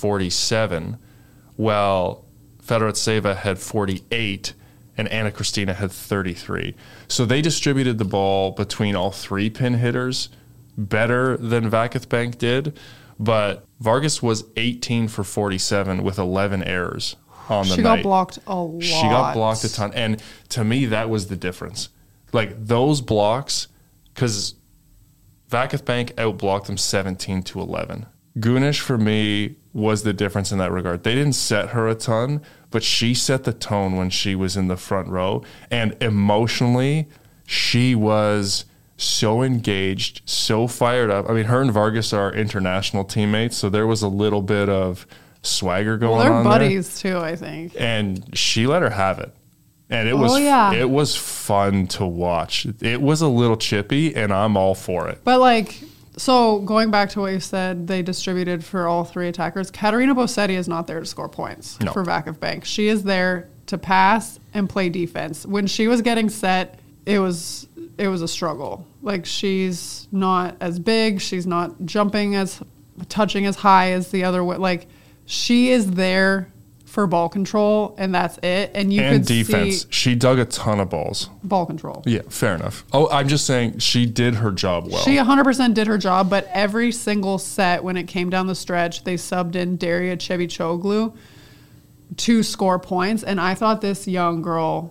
47, while Fedoretseva had 48, and Anna Kristina had 33. So they distributed the ball between all 3 pin hitters better than Vakith Bank did, but Vargas was 18 for 47 with 11 errors on the night. She got blocked a lot. She got blocked a ton. And to me, that was the difference. Like those blocks, because Vakith Bank outblocked them 17 to 11. Gunish, for me, was the difference in that regard. They didn't set her a ton, but she set the tone when she was in the front row. And emotionally, she was so engaged, so fired up. I mean, her and Vargas are international teammates, so there was a little bit of swagger going on. They're buddies too, I think. And she let her have it. And it was fun to watch. It was a little chippy, and I'm all for it. But like, so going back to what you said, they distributed for all 3 attackers. Katerina Bossetti is not there to score points for Vakith Bank. She is there to pass and play defense. When she was getting set, it was a struggle. Like, she's not as big. She's not touching as high as the other. Like, she is there for ball control, and that's it. And defense. She dug a ton of balls. Ball control. Yeah, fair enough. Oh, I'm just saying she did her job well. She 100% did her job, but every single set when it came down the stretch, they subbed in Daria Cevichoglu to score points, and I thought this young girl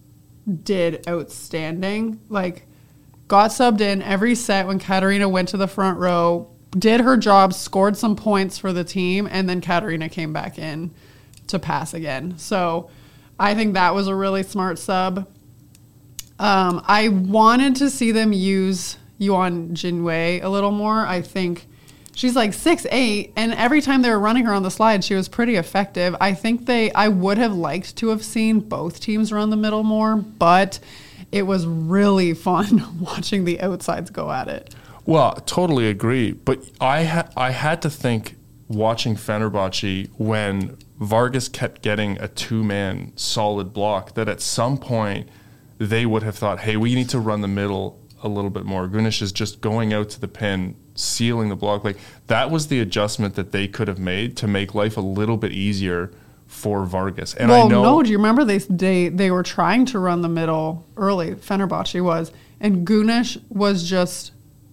did outstanding. Like, got subbed in every set when Katerina went to the front row, did her job, scored some points for the team, and then Katerina came back in to pass again. So I think that was a really smart sub. I wanted to see them use Yuan Jinwei a little more. I think she's like 6'8", and every time they were running her on the slide, she was pretty effective. I would have liked to have seen both teams run the middle more, but it was really fun watching the outsides go at it. Well, totally agree. But I had to think watching Fenerbahce when Vargas kept getting a two-man solid block that at some point they would have thought, hey, we need to run the middle a little bit more. Gunesh is just going out to the pin, sealing the block. Like that was the adjustment that they could have made to make life a little bit easier for Vargas. And well, I know, no, do you remember they were trying to run the middle early, Fenerbahce was, and Gunesh was just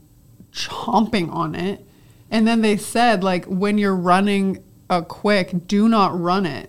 chomping on it. And then they said, like, when you're running a quick, do not run it.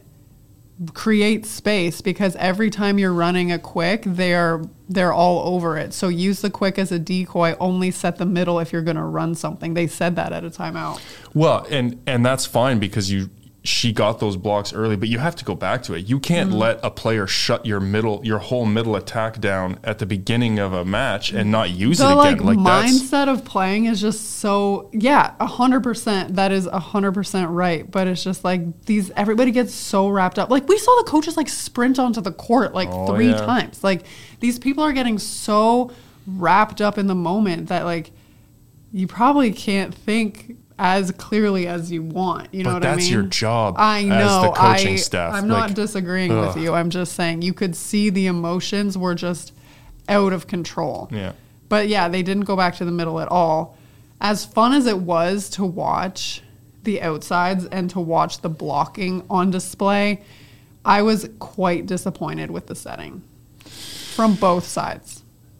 Create space, because every time you're running a quick, they're all over it. So use the quick as a decoy, only set the middle if you're going to run something. They said that at a timeout. Well, and that's fine because she got those blocks early, but you have to go back to it. You can't let a player shut your whole middle attack down at the beginning of a match and not use it again. Like mindset of playing is just so 100%. That is 100% right. But it's just like everybody gets so wrapped up. Like we saw the coaches like sprint onto the court like 3 times. Like these people are getting so wrapped up in the moment that like you probably can't think as clearly as you want. You know what I mean? But that's your job. I know. As the coaching staff. I'm not disagreeing with you. I'm just saying you could see the emotions were just out of control. Yeah. But yeah, they didn't go back to the middle at all. As fun as it was to watch the outsides and to watch the blocking on display, I was quite disappointed with the setting from both sides.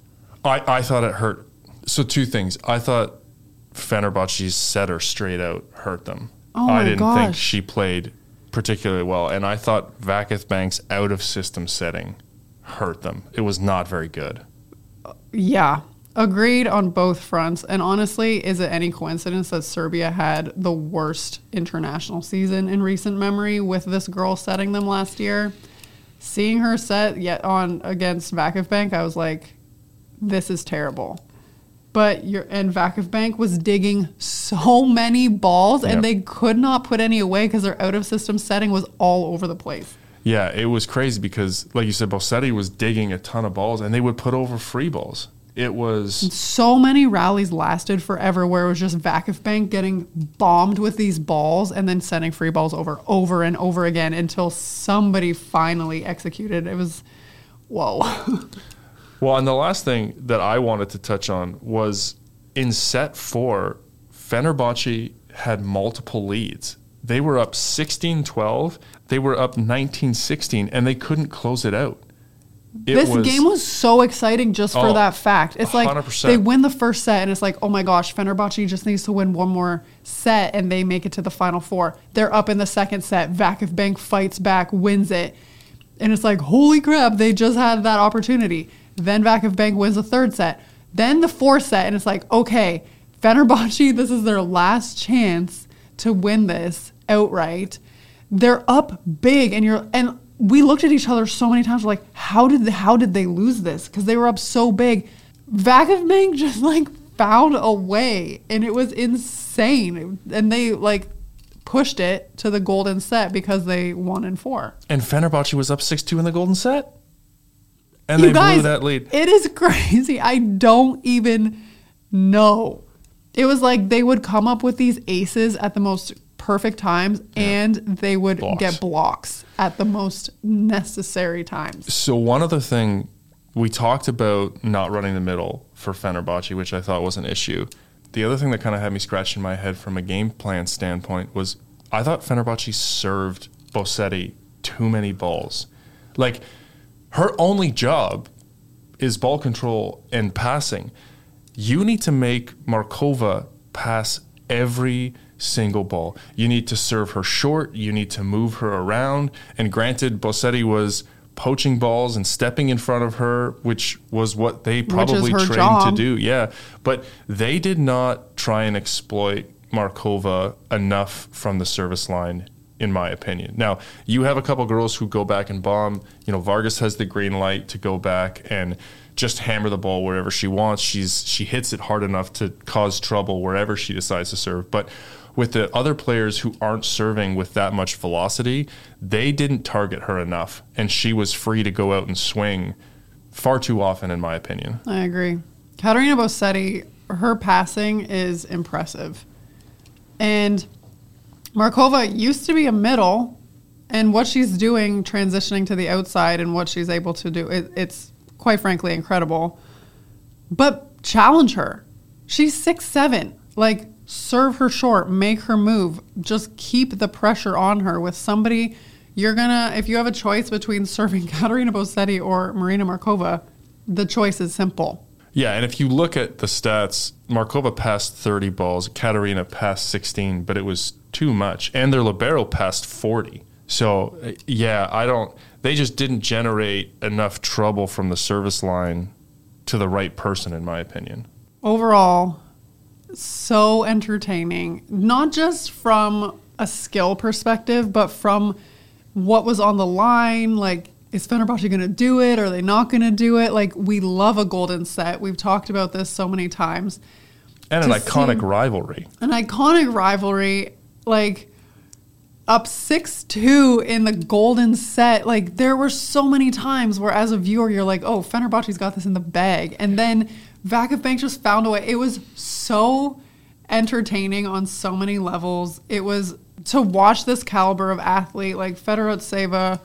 I thought it hurt. So 2 things. I thought Fenerbahce's setter straight out hurt them. I didn't think she played particularly well. And I thought Vakif Bank's out of system setting hurt them. It was not very good. Yeah, agreed on both fronts. And honestly, is it any coincidence that Serbia had the worst international season in recent memory with this girl setting them last year? Seeing her set yet on against Vakif Bank, I was like, this is terrible. But Vakif Bank was digging so many balls, and they could not put any away because their out-of-system setting was all over the place. Yeah, it was crazy because, like you said, Bossetti was digging a ton of balls, and they would put over free balls. It was... So many rallies lasted forever where it was just Vakif Bank getting bombed with these balls and then sending free balls over and over again until somebody finally executed. It was... Whoa. Well, and the last thing that I wanted to touch on was in set 4, Fenerbahce had multiple leads. They were up 16-12, they were up 19-16, and they couldn't close it out. This game was so exciting just for that fact. It's 100%. Like they win the first set, and it's like, oh my gosh, Fenerbahce just needs to win one more set, and they make it to the Final Four. They're up in the second set. Vakif Bank fights back, wins it. And it's like, holy crap, they just had that opportunity. Then Vakif Bank wins the third set. Then the fourth set, and it's like, okay, Fenerbahce, this is their last chance to win this outright. They're up big, and we looked at each other so many times. We're like, how did they lose this? Because they were up so big. Vakif Bank just like found a way, and it was insane. And they like pushed it to the golden set because they won in 4. And Fenerbahce was up 6-2 in the golden set. And they blew that lead. It is crazy. I don't even know. It was like they would come up with these aces at the most perfect times, and they would get blocks at the most necessary times. So one other thing, we talked about not running the middle for Fenerbahce, which I thought was an issue. The other thing that kind of had me scratching my head from a game plan standpoint was I thought Fenerbahce served Bossetti too many balls. Like, her only job is ball control and passing. You need to make Markova pass every single ball. You need to serve her short. You need to move her around. And granted, Bossetti was poaching balls and stepping in front of her, which was what they probably trained to do. Yeah. But they did not try and exploit Markova enough from the service line in my opinion. Now, you have a couple girls who go back and bomb. Vargas has the green light to go back and just hammer the ball wherever she wants. She hits it hard enough to cause trouble wherever she decides to serve. But with the other players who aren't serving with that much velocity, they didn't target her enough, and she was free to go out and swing far too often, in my opinion. I agree. Katerina Bossetti, her passing is impressive. And Markova used to be a middle, and what she's doing transitioning to the outside and what she's able to do, it's quite frankly incredible. But challenge her. She's 6'7". Like, serve her short, make her move. Just keep the pressure on her with somebody. If you have a choice between serving Katerina Bossetti or Marina Markova, the choice is simple. Yeah, and if you look at the stats, Markova passed 30 balls, Katerina passed 16, but it was too much. And their libero passed 40. So, yeah, they just didn't generate enough trouble from the service line to the right person, in my opinion. Overall, so entertaining, not just from a skill perspective, but from what was on the line. Like, is Fenerbahce going to do it? Are they not going to do it? Like, we love a golden set. We've talked about this so many times. And an iconic rivalry. An iconic rivalry, like up 6-2 in the golden set. Like, there were so many times where as a viewer, you're like, oh, Fenerbahce's got this in the bag. And then Vakif Bank just found a way. It was so entertaining on so many levels. It was to watch this caliber of athlete, like Fedorovtseva,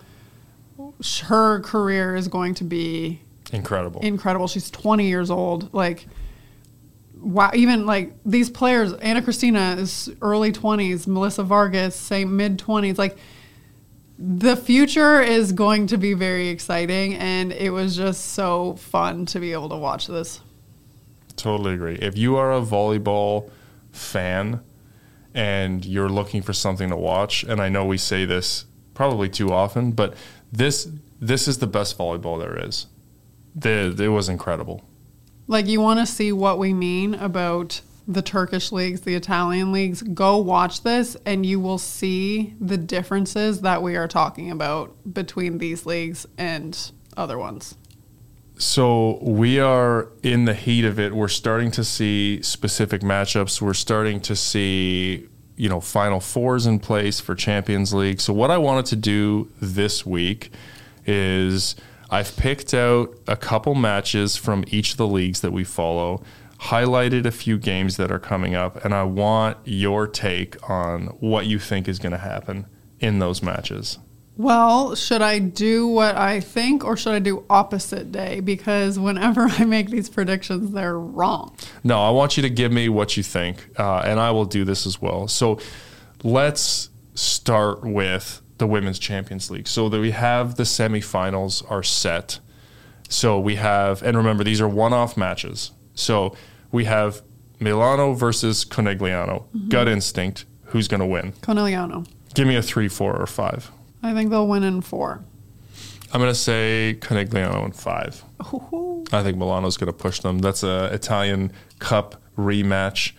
her career is going to be incredible. She's 20 years old. Like, wow. Even like these players, Anna Christina is early 20s, Melissa Vargas, say mid 20s. Like, the future is going to be very exciting, and it was just so fun to be able to watch this. Totally agree. If you are a volleyball fan and you're looking for something to watch, and I know we say this probably too often, but this is the best volleyball there is. It was incredible. Like, you want to see what we mean about the Turkish leagues, the Italian leagues, go watch this and you will see the differences that we are talking about between these leagues and other ones. So we are in the heat of it. We're starting to see specific matchups. We're starting to see, Final Fours in place for Champions League. So what I wanted to do this week is I've picked out a couple matches from each of the leagues that we follow, highlighted a few games that are coming up, and I want your take on what you think is going to happen in those matches. Well, should I do what I think or should I do opposite day? Because whenever I make these predictions, they're wrong. No, I want you to give me what you think, and I will do this as well. So let's start with the Women's Champions League. So that we have the semifinals are set. So we have, and remember, these are one-off matches. So we have Milano versus Conegliano. Mm-hmm. Gut instinct, who's going to win? Conegliano. Give me a 3, 4, or 5. I think they'll win in 4. I'm going to say Conegliano in 5. Ooh. I think Milano's going to push them. That's a Italian Cup rematch,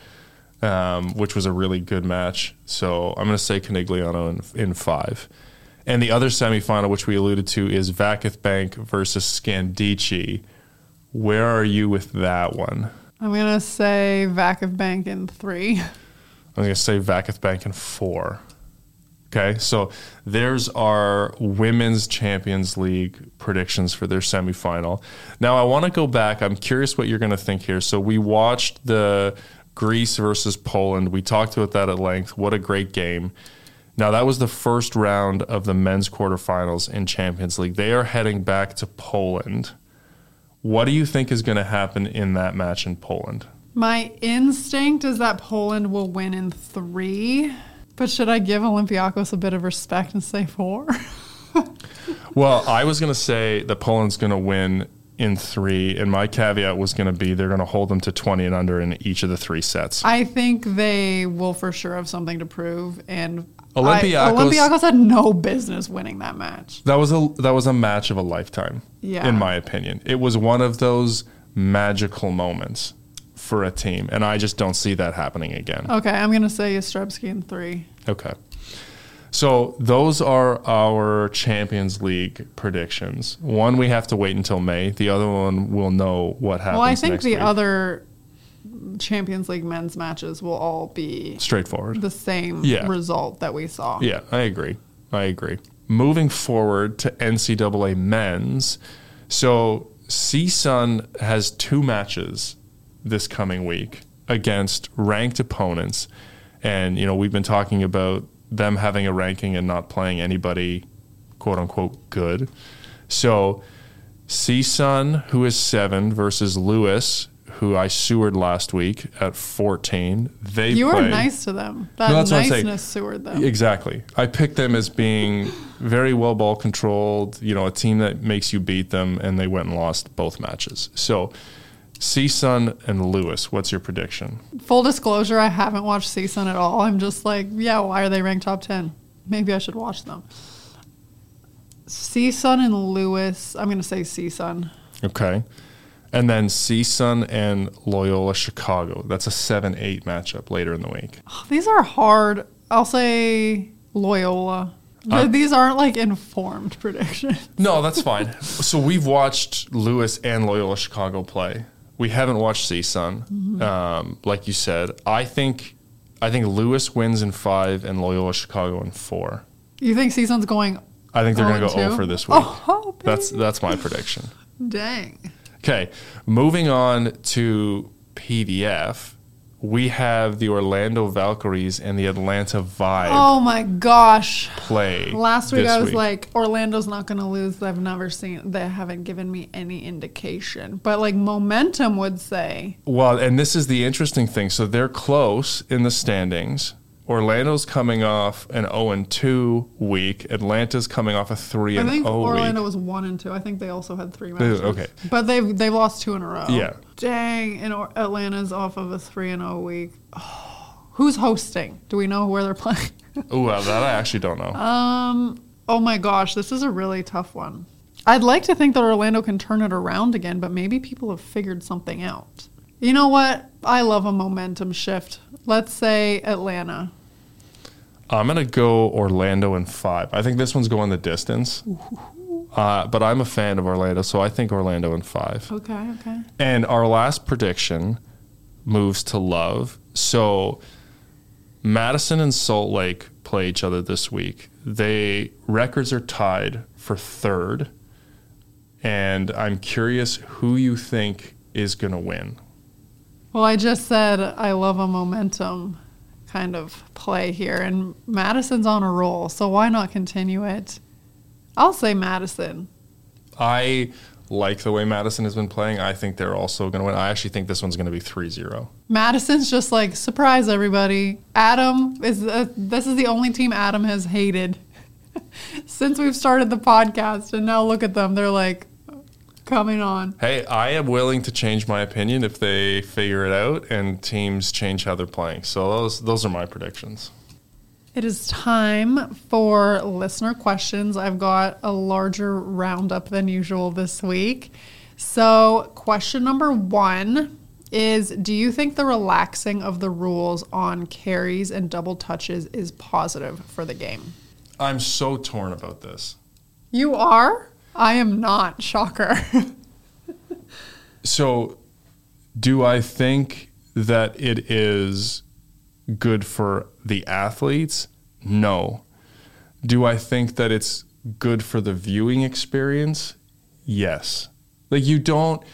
which was a really good match. So I'm going to say Conegliano in 5. And the other semifinal, which we alluded to, is Vakif Bank versus Scandicci. Where are you with that one? I'm going to say Vakif Bank in 3. I'm going to say Vakif Bank in 4. Okay, so there's our Women's Champions League predictions for their semifinal. Now, I want to go back. I'm curious what you're going to think here. So we watched the Greece versus Poland. We talked about that at length. What a great game. Now, that was the first round of the men's quarterfinals in Champions League. They are heading back to Poland. What do you think is going to happen in that match in Poland? My instinct is that Poland will win in 3. But should I give Olympiacos a bit of respect and say 4? Well, I was going to say that Poland's going to win in 3, and my caveat was going to be they're going to hold them to 20 and under in each of the 3 sets. I think they will for sure have something to prove, and Olympiacos had no business winning that match. That was a match of a lifetime, in my opinion. It was one of those magical moments for a team, and I just don't see that happening again. Okay, I'm going to say Yastrzemski in 3. Okay. So those are our Champions League predictions. One, we have to wait until May. The other one, we'll know what happens. Well, I think next the week. other Champions League men's matches will all be Straightforward. the same Yeah. result that we saw. Yeah, I agree. Moving forward to NCAA men's. So CSUN has 2 matches this coming week against ranked opponents. And, we've been talking about them having a ranking and not playing anybody, quote unquote, good. So CSUN, who is 7, versus Lewis, who I sewered last week at 14. You were nice to them. That No, that's what I'm saying. niceness sewered them. Exactly. I picked them as being very well ball controlled, a team that makes you beat them, and they went and lost both matches. So CSUN and Lewis, what's your prediction? Full disclosure, I haven't watched CSUN at all. I'm just like, yeah, why are they ranked top 10? Maybe I should watch them. CSUN and Lewis, I'm going to say CSUN. Okay. And then CSUN and Loyola Chicago. That's a 7-8 matchup later in the week. These are hard. I'll say Loyola. These aren't like informed predictions. No, that's fine. So we've watched Lewis and Loyola Chicago play. We haven't watched CSUN. Like you said, I think Lewis wins in 5 and Loyola Chicago in 4. You think CSUN's going? I think they're going to go 0 for this week. Oh, baby. That's my prediction. Dang. Okay, moving on to PDF, we have the Orlando Valkyries and the Atlanta Vibe Oh my gosh. play. Last week this I was like, Orlando's not going to lose. They haven't given me any indication. But like momentum would say. Well, and this is the interesting thing. So they're close in the standings. Orlando's coming off an 0-2 week. Atlanta's coming off a 3-0 I think Orlando week. was 1-2. I think they also had 3 matches. Okay. But they've lost 2 in a row. Yeah. Dang, and Atlanta's off of a 3-0 week. Oh, who's hosting? Do we know where they're playing? Ooh, that I actually don't know. Oh my gosh, this is a really tough one. I'd like to think that Orlando can turn it around again, but maybe people have figured something out. You know what? I love a momentum shift. Let's say Atlanta. I'm going to go Orlando in 5. I think this one's going the distance. But I'm a fan of Orlando, so I think Orlando in 5. Okay. And our last prediction moves to love. So Madison and Salt Lake play each other this week. Records are tied for 3rd. And I'm curious who you think is going to win. Well, I just said I love a momentum kind of play here, and Madison's on a roll, so why not continue it? I'll say Madison. I like the way Madison has been playing. I think they're also going to win. I actually think this one's going to be 3-0. Madison's just like, surprise everybody. This is the only team Adam has hated since we've started the podcast, and now look at them. They're like, coming on. Hey, I am willing to change my opinion if they figure it out and teams change how they're playing. So those are my predictions. It is time for listener questions. I've got a larger roundup than usual this week. So question number 1 is, do you think the relaxing of the rules on carries and double touches is positive for the game? I'm so torn about this. You are? I am not. Shocker. So do I think that it is good for the athletes? No. Do I think that it's good for the viewing experience? Yes. Like you don't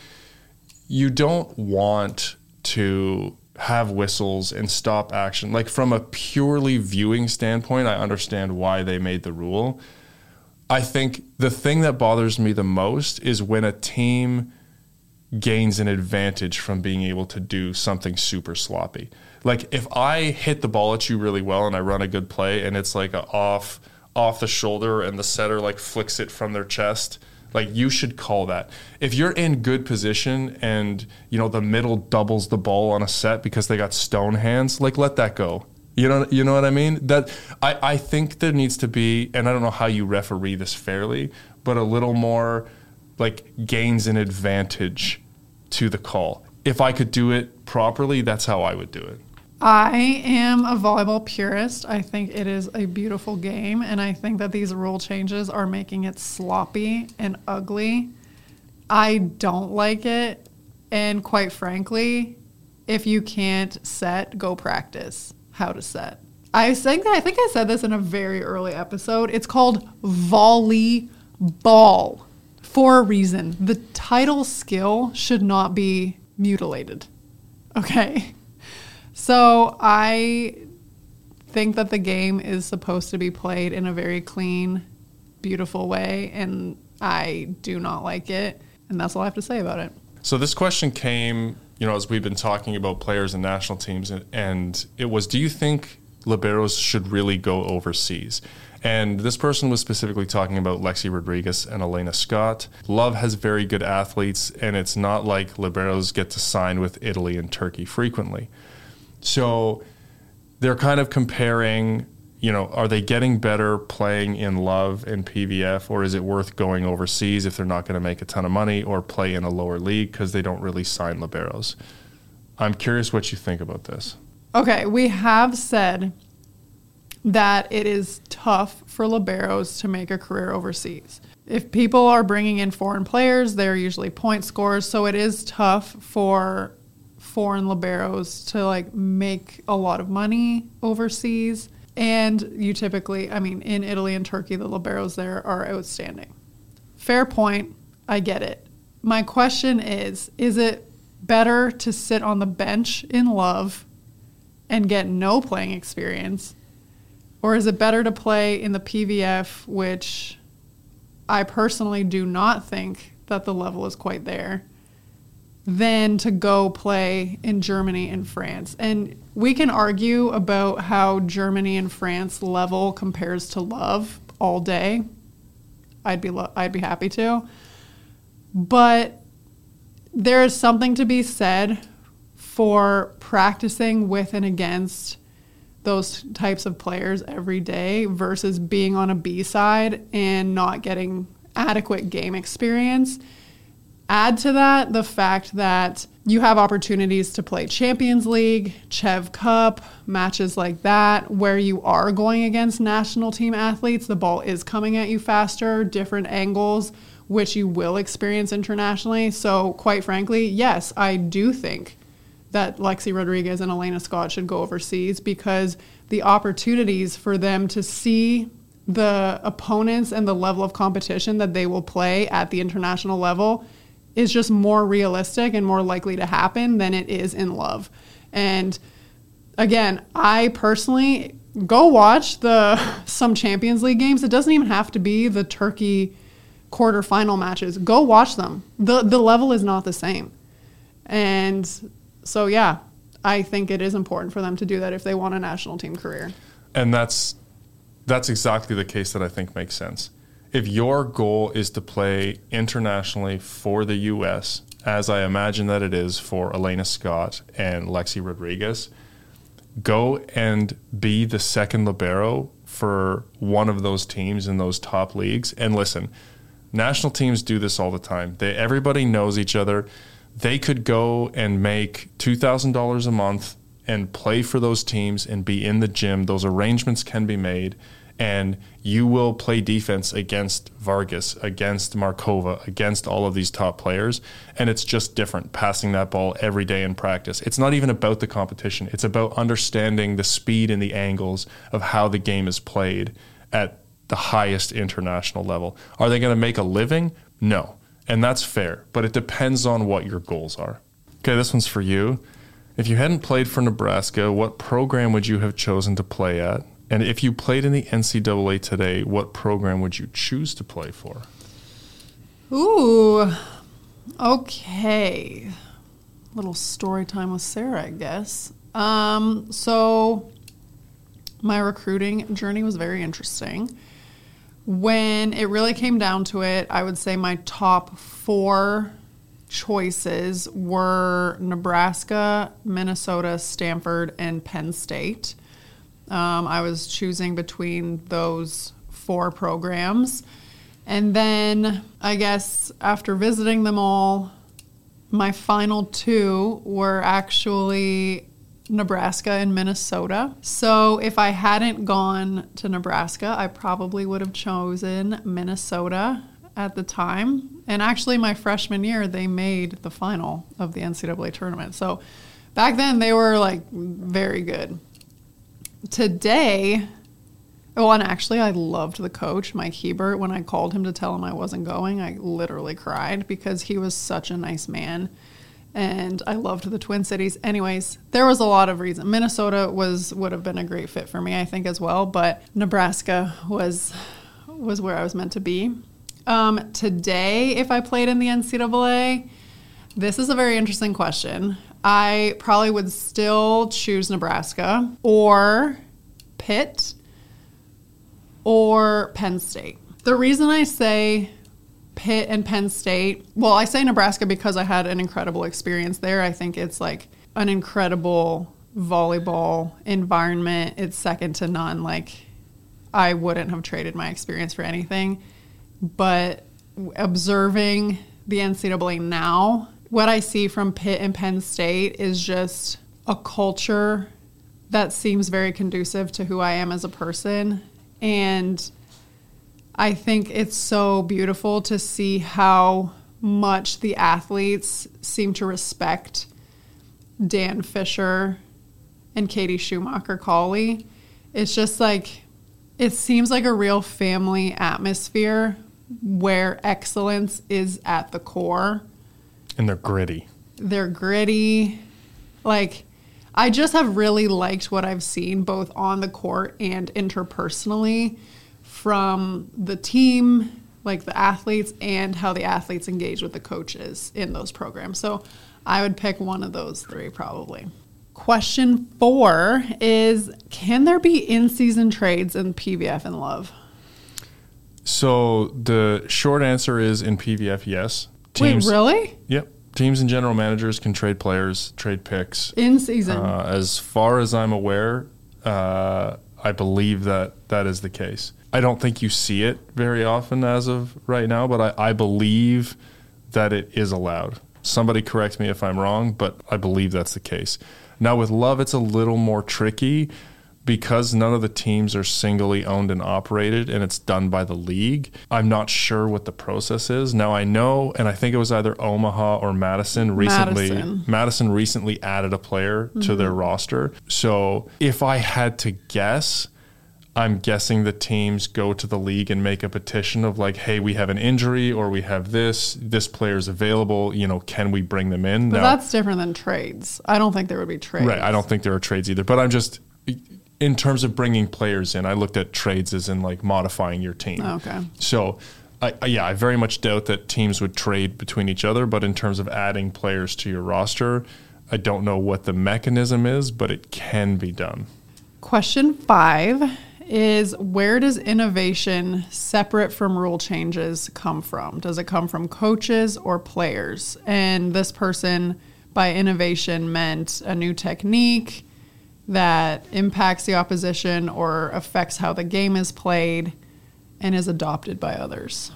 want to have whistles and stop action. Like from a purely viewing standpoint, I understand why they made the rule. I think the thing that bothers me the most is when a team gains an advantage from being able to do something super sloppy. Like if I hit the ball at you really well and I run a good play and it's like off the shoulder and the setter like flicks it from their chest, like you should call that. If you're in good position and the middle doubles the ball on a set because they got stone hands, like let that go. You know what I mean? That I think there needs to be, and I don't know how you referee this fairly, but a little more like gains an advantage to the call. If I could do it properly, that's how I would do it. I am a volleyball purist. I think it is a beautiful game, and I think that these rule changes are making it sloppy and ugly. I don't like it, and quite frankly, if you can't set, go practice how to set. I think I said this in a very early episode. It's called volleyball for a reason. The title skill should not be mutilated. Okay? So I think that the game is supposed to be played in a very clean, beautiful way, and I do not like it. And that's all I have to say about it. So this question came, as we've been talking about players and national teams, and it was, do you think liberos should really go overseas? And this person was specifically talking about Lexi Rodriguez and Elena Scott. Love has very good athletes, and it's not like liberos get to sign with Italy and Turkey frequently. So they're kind of comparing, are they getting better playing in Love and PVF, or is it worth going overseas if they're not going to make a ton of money or play in a lower league because they don't really sign liberos? I'm curious what you think about this. Okay, we have said that it is tough for liberos to make a career overseas. If people are bringing in foreign players, they're usually point scorers, so it is tough for foreign liberos to make a lot of money overseas. And you typically, in Italy and Turkey, the liberos there are outstanding. Fair point. I get it. My question is it better to sit on the bench in Love and get no playing experience? Or is it better to play in the PVF, which I personally do not think that the level is quite there, than to go play in Germany and France? And we can argue about how Germany and France level compares to Love all day. I'd be happy to. But there is something to be said for practicing with and against those types of players every day versus being on a B side and not getting adequate game experience. Add to that the fact that you have opportunities to play Champions League, Chev Cup, matches like that, where you are going against national team athletes. The ball is coming at you faster, different angles, which you will experience internationally. So quite frankly, yes, I do think that Lexi Rodriguez and Elena Scott should go overseas because the opportunities for them to see the opponents and the level of competition that they will play at the international level is just more realistic and more likely to happen than it is in Love. And again, I personally go watch some Champions League games. It doesn't even have to be the Turkey quarterfinal matches. Go watch them. The level is not the same. And so, yeah, I think it is important for them to do that if they want a national team career. And that's exactly the case that I think makes sense. If your goal is to play internationally for the U.S., as I imagine that it is for Elena Scott and Lexi Rodriguez, go and be the second libero for one of those teams in those top leagues. And listen, national teams do this all the time. Everybody knows each other. They could go and make $2,000 a month and play for those teams and be in the gym. Those arrangements can be made. And you will play defense against Vargas, against Markova, against all of these top players. And it's just different passing that ball every day in practice. It's not even about the competition. It's about understanding the speed and the angles of how the game is played at the highest international level. Are they going to make a living? No. And that's fair. But it depends on what your goals are. Okay, this one's for you. If you hadn't played for Nebraska, what program would you have chosen to play at? And if you played in the NCAA today, what program would you choose to play for? Ooh, okay. Little story time with Sarah, I guess. So my recruiting journey was very interesting. When it really came down to it, I would say my top 4 choices were Nebraska, Minnesota, Stanford, and Penn State. I was choosing between those 4 programs. And then I guess after visiting them all, my final 2 were actually Nebraska and Minnesota. So if I hadn't gone to Nebraska, I probably would have chosen Minnesota at the time. And actually my freshman year, they made the final of the NCAA tournament. So back then they were like very good. Today, well, and actually I loved the coach, Mike Hebert. When I called him to tell him I wasn't going, I literally cried because he was such a nice man. And I loved the Twin Cities. Anyways, there was a lot of reasons. Minnesota would have been a great fit for me, I think, as well. But Nebraska was where I was meant to be. Today, if I played in the NCAA, this is a very interesting question. I probably would still choose Nebraska or Pitt or Penn State. The reason I say Pitt and Penn State, well, I say Nebraska because I had an incredible experience there. I think it's like an incredible volleyball environment. It's second to none. Like, I wouldn't have traded my experience for anything. But observing the NCAA now, what I see from Pitt and Penn State is just a culture that seems very conducive to who I am as a person. And I think it's so beautiful to see how much the athletes seem to respect Dan Fisher and Katie Schumacher-Cawley. It's just like, it seems like a real family atmosphere where excellence is at the core. And they're gritty. They're gritty. Like, I just have really liked what I've seen both on the court and interpersonally from the team, like the athletes, and how the athletes engage with the coaches in those programs. So I would pick one of those three probably. Question 4 is, can there be in-season trades in PVF and Love? So the short answer is in PVF, yes. Wait, really? Yep. Teams and general managers can trade players, trade picks. In season? As far as I'm aware, I believe that is the case. I don't think you see it very often as of right now, but I believe that it is allowed. Somebody correct me if I'm wrong, but I believe that's the case. Now with Love, it's a little more tricky because none of the teams are singly owned and operated and it's done by the league. I'm not sure what the process is. Now I know, and I think it was either Omaha or Madison recently. Madison recently added a player to their roster. So if I had to guess, I'm guessing the teams go to the league and make a petition of like, hey, we have an injury or we have this player's available, can we bring them in? But that's different than trades. I don't think there would be trades. Right, I don't think there are trades either. But I'm just, in terms of bringing players in, I looked at trades as in like modifying your team. Okay. So, I very much doubt that teams would trade between each other, but in terms of adding players to your roster, I don't know what the mechanism is, but it can be done. Question 5 is, where does innovation separate from rule changes come from? Does it come from coaches or players? And this person, by innovation, meant a new technique that impacts the opposition or affects how the game is played and is adopted by others.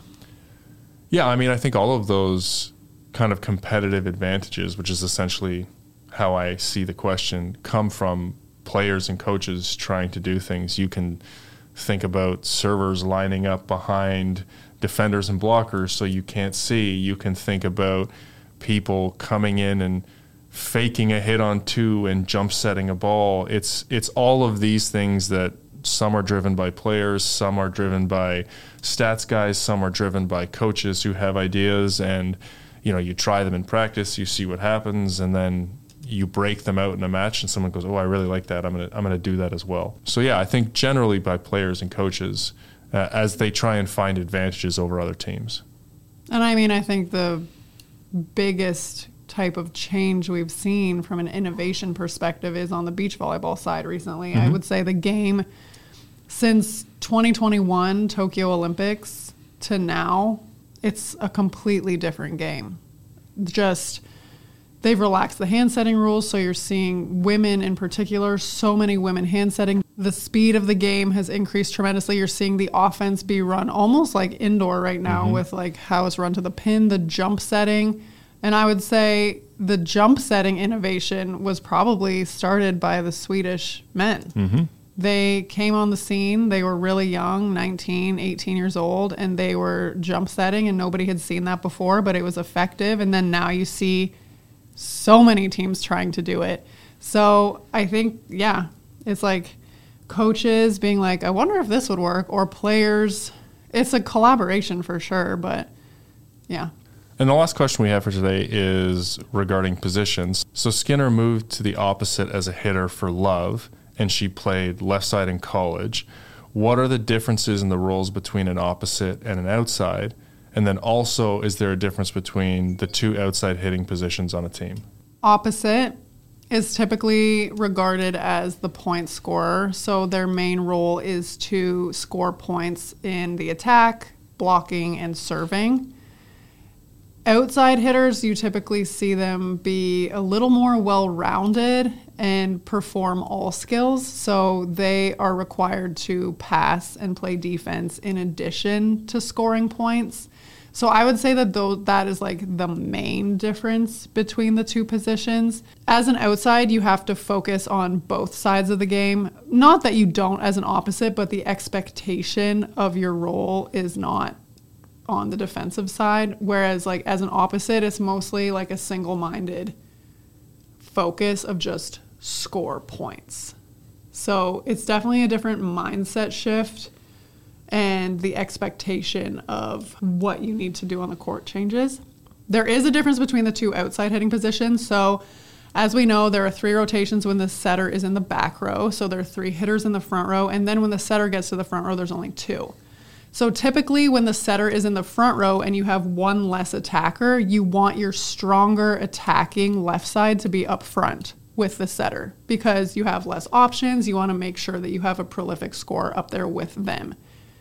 Yeah, I think all of those kind of competitive advantages, which is essentially how I see the question, come from players and coaches trying to do things. You can think about servers lining up behind defenders and blockers so you can't see. You can think about people coming in and faking a hit on 2 and jump setting a ball. It's all of these things that some are driven by players, some are driven by stats guys, some are driven by coaches who have ideas, and you try them in practice, you see what happens, and then you break them out in a match and someone goes, oh, I really like that. I'm gonna do that as well. So yeah, I think generally by players and coaches as they try and find advantages over other teams. And I think the biggest type of change we've seen from an innovation perspective is on the beach volleyball side recently. I would say the game since 2021 Tokyo Olympics to now, it's a completely different game. They've relaxed the hand setting rules, so you're seeing women in particular, so many women hand setting. The speed of the game has increased tremendously. You're seeing the offense be run almost like indoor right now with like how it's run to the pin, the jump setting. And I would say the jump setting innovation was probably started by the Swedish men. Mm-hmm. They came on the scene. They were really young, 19, 18 years old, and they were jump setting, and nobody had seen that before, but it was effective. And then now you see so many teams trying to do it. So I think, yeah, it's like coaches being like, I wonder if this would work, or players. It's a collaboration for sure, but yeah. And the last question we have for today is regarding positions. So Skinner moved to the opposite as a hitter for Love, and she played left side in college. What are the differences in the roles between an opposite and an outside? And then also, is there a difference between the two outside hitting positions on a team? Opposite is typically regarded as the point scorer. So their main role is to score points in the attack, blocking, and serving. Outside hitters, you typically see them be a little more well-rounded and perform all skills. So they are required to pass and play defense in addition to scoring points. So I would say that that is like the main difference between the two positions. As an outside, you have to focus on both sides of the game. Not that you don't as an opposite, but the expectation of your role is not on the defensive side. Whereas like as an opposite, it's mostly like a single-minded focus of just score points. So it's definitely a different mindset shift. And the expectation of what you need to do on the court changes. There is a difference between the two outside hitting positions. So as we know, there are 3 rotations when the setter is in the back row. So there are 3 hitters in the front row. And then when the setter gets to the front row, there's only 2. So typically when the setter is in the front row and you have 1 less attacker, you want your stronger attacking left side to be up front with the setter because you have less options. You want to make sure that you have a prolific scorer up there with them.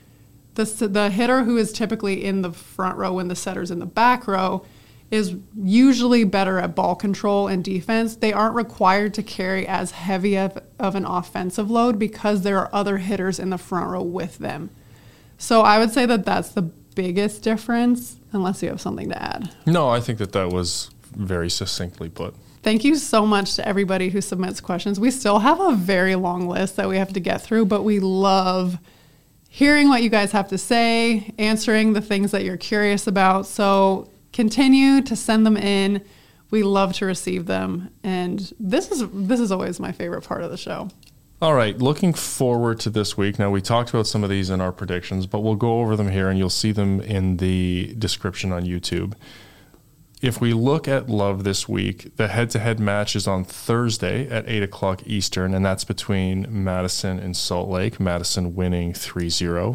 The hitter who is typically in the front row when the setter's in the back row is usually better at ball control and defense. They aren't required to carry as heavy of an offensive load because there are other hitters in the front row with them. So I would say that that's the biggest difference, unless you have something to add. No, I think that was very succinctly put. Thank you so much to everybody who submits questions. We still have a very long list that we have to get through, but we love hearing what you guys have to say, answering the things that you're curious about. So continue to send them in. We love to receive them. And this is always my favorite part of the show. All right, looking forward to this week. Now, we talked about some of these in our predictions, but we'll go over them here and you'll see them in the description on YouTube. If we look at Love this week, the head-to-head match is on Thursday at 8 o'clock Eastern, and that's between Madison and Salt Lake, Madison winning 3-0.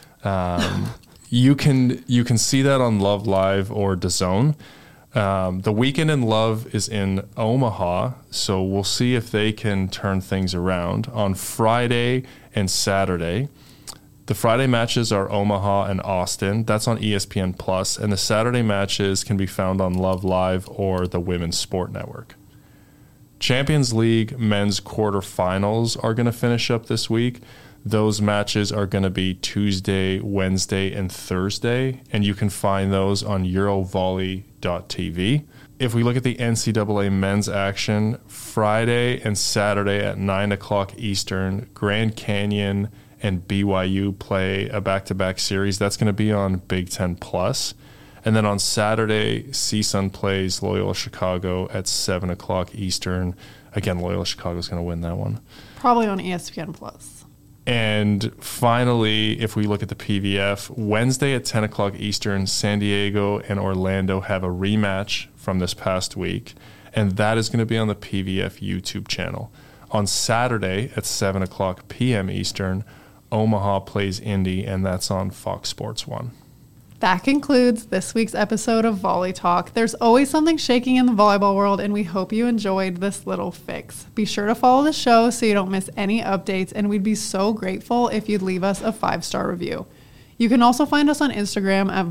You can see that on Love Live or DAZN. The Weekend in Love is in Omaha, so we'll see if they can turn things around. On Friday and Saturday, the Friday matches are Omaha and Austin. That's on ESPN+. And the Saturday matches can be found on Love Live or the Women's Sport Network. Champions League men's quarterfinals are going to finish up this week. Those matches are going to be Tuesday, Wednesday, and Thursday. And you can find those on Eurovolley.tv. If we look at the NCAA men's action, Friday and Saturday at 9 o'clock Eastern, Grand Canyon and BYU play a back-to-back series. That's going to be on Big Ten Plus. And then on Saturday, CSUN plays Loyola Chicago at 7 o'clock Eastern. Again, Loyola Chicago is going to win that one. Probably on ESPN Plus. And finally, if we look at the PVF, Wednesday at 10 o'clock Eastern, San Diego and Orlando have a rematch from this past week. And that is going to be on the PVF YouTube channel. On Saturday at 7 o'clock p.m. Eastern, Omaha plays Indy, and that's on Fox Sports 1. That concludes this week's episode of Volley Talk. There's always something shaking in the volleyball world, and we hope you enjoyed this little fix. Be sure to follow the show so you don't miss any updates, and we'd be so grateful if you'd leave us a 5-star review. You can also find us on Instagram at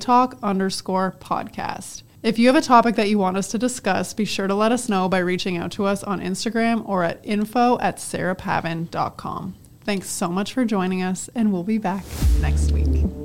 volleytalk_podcast. If you have a topic that you want us to discuss, be sure to let us know by reaching out to us on Instagram or at info@sarahpavin.com. Thanks so much for joining us, and we'll be back next week.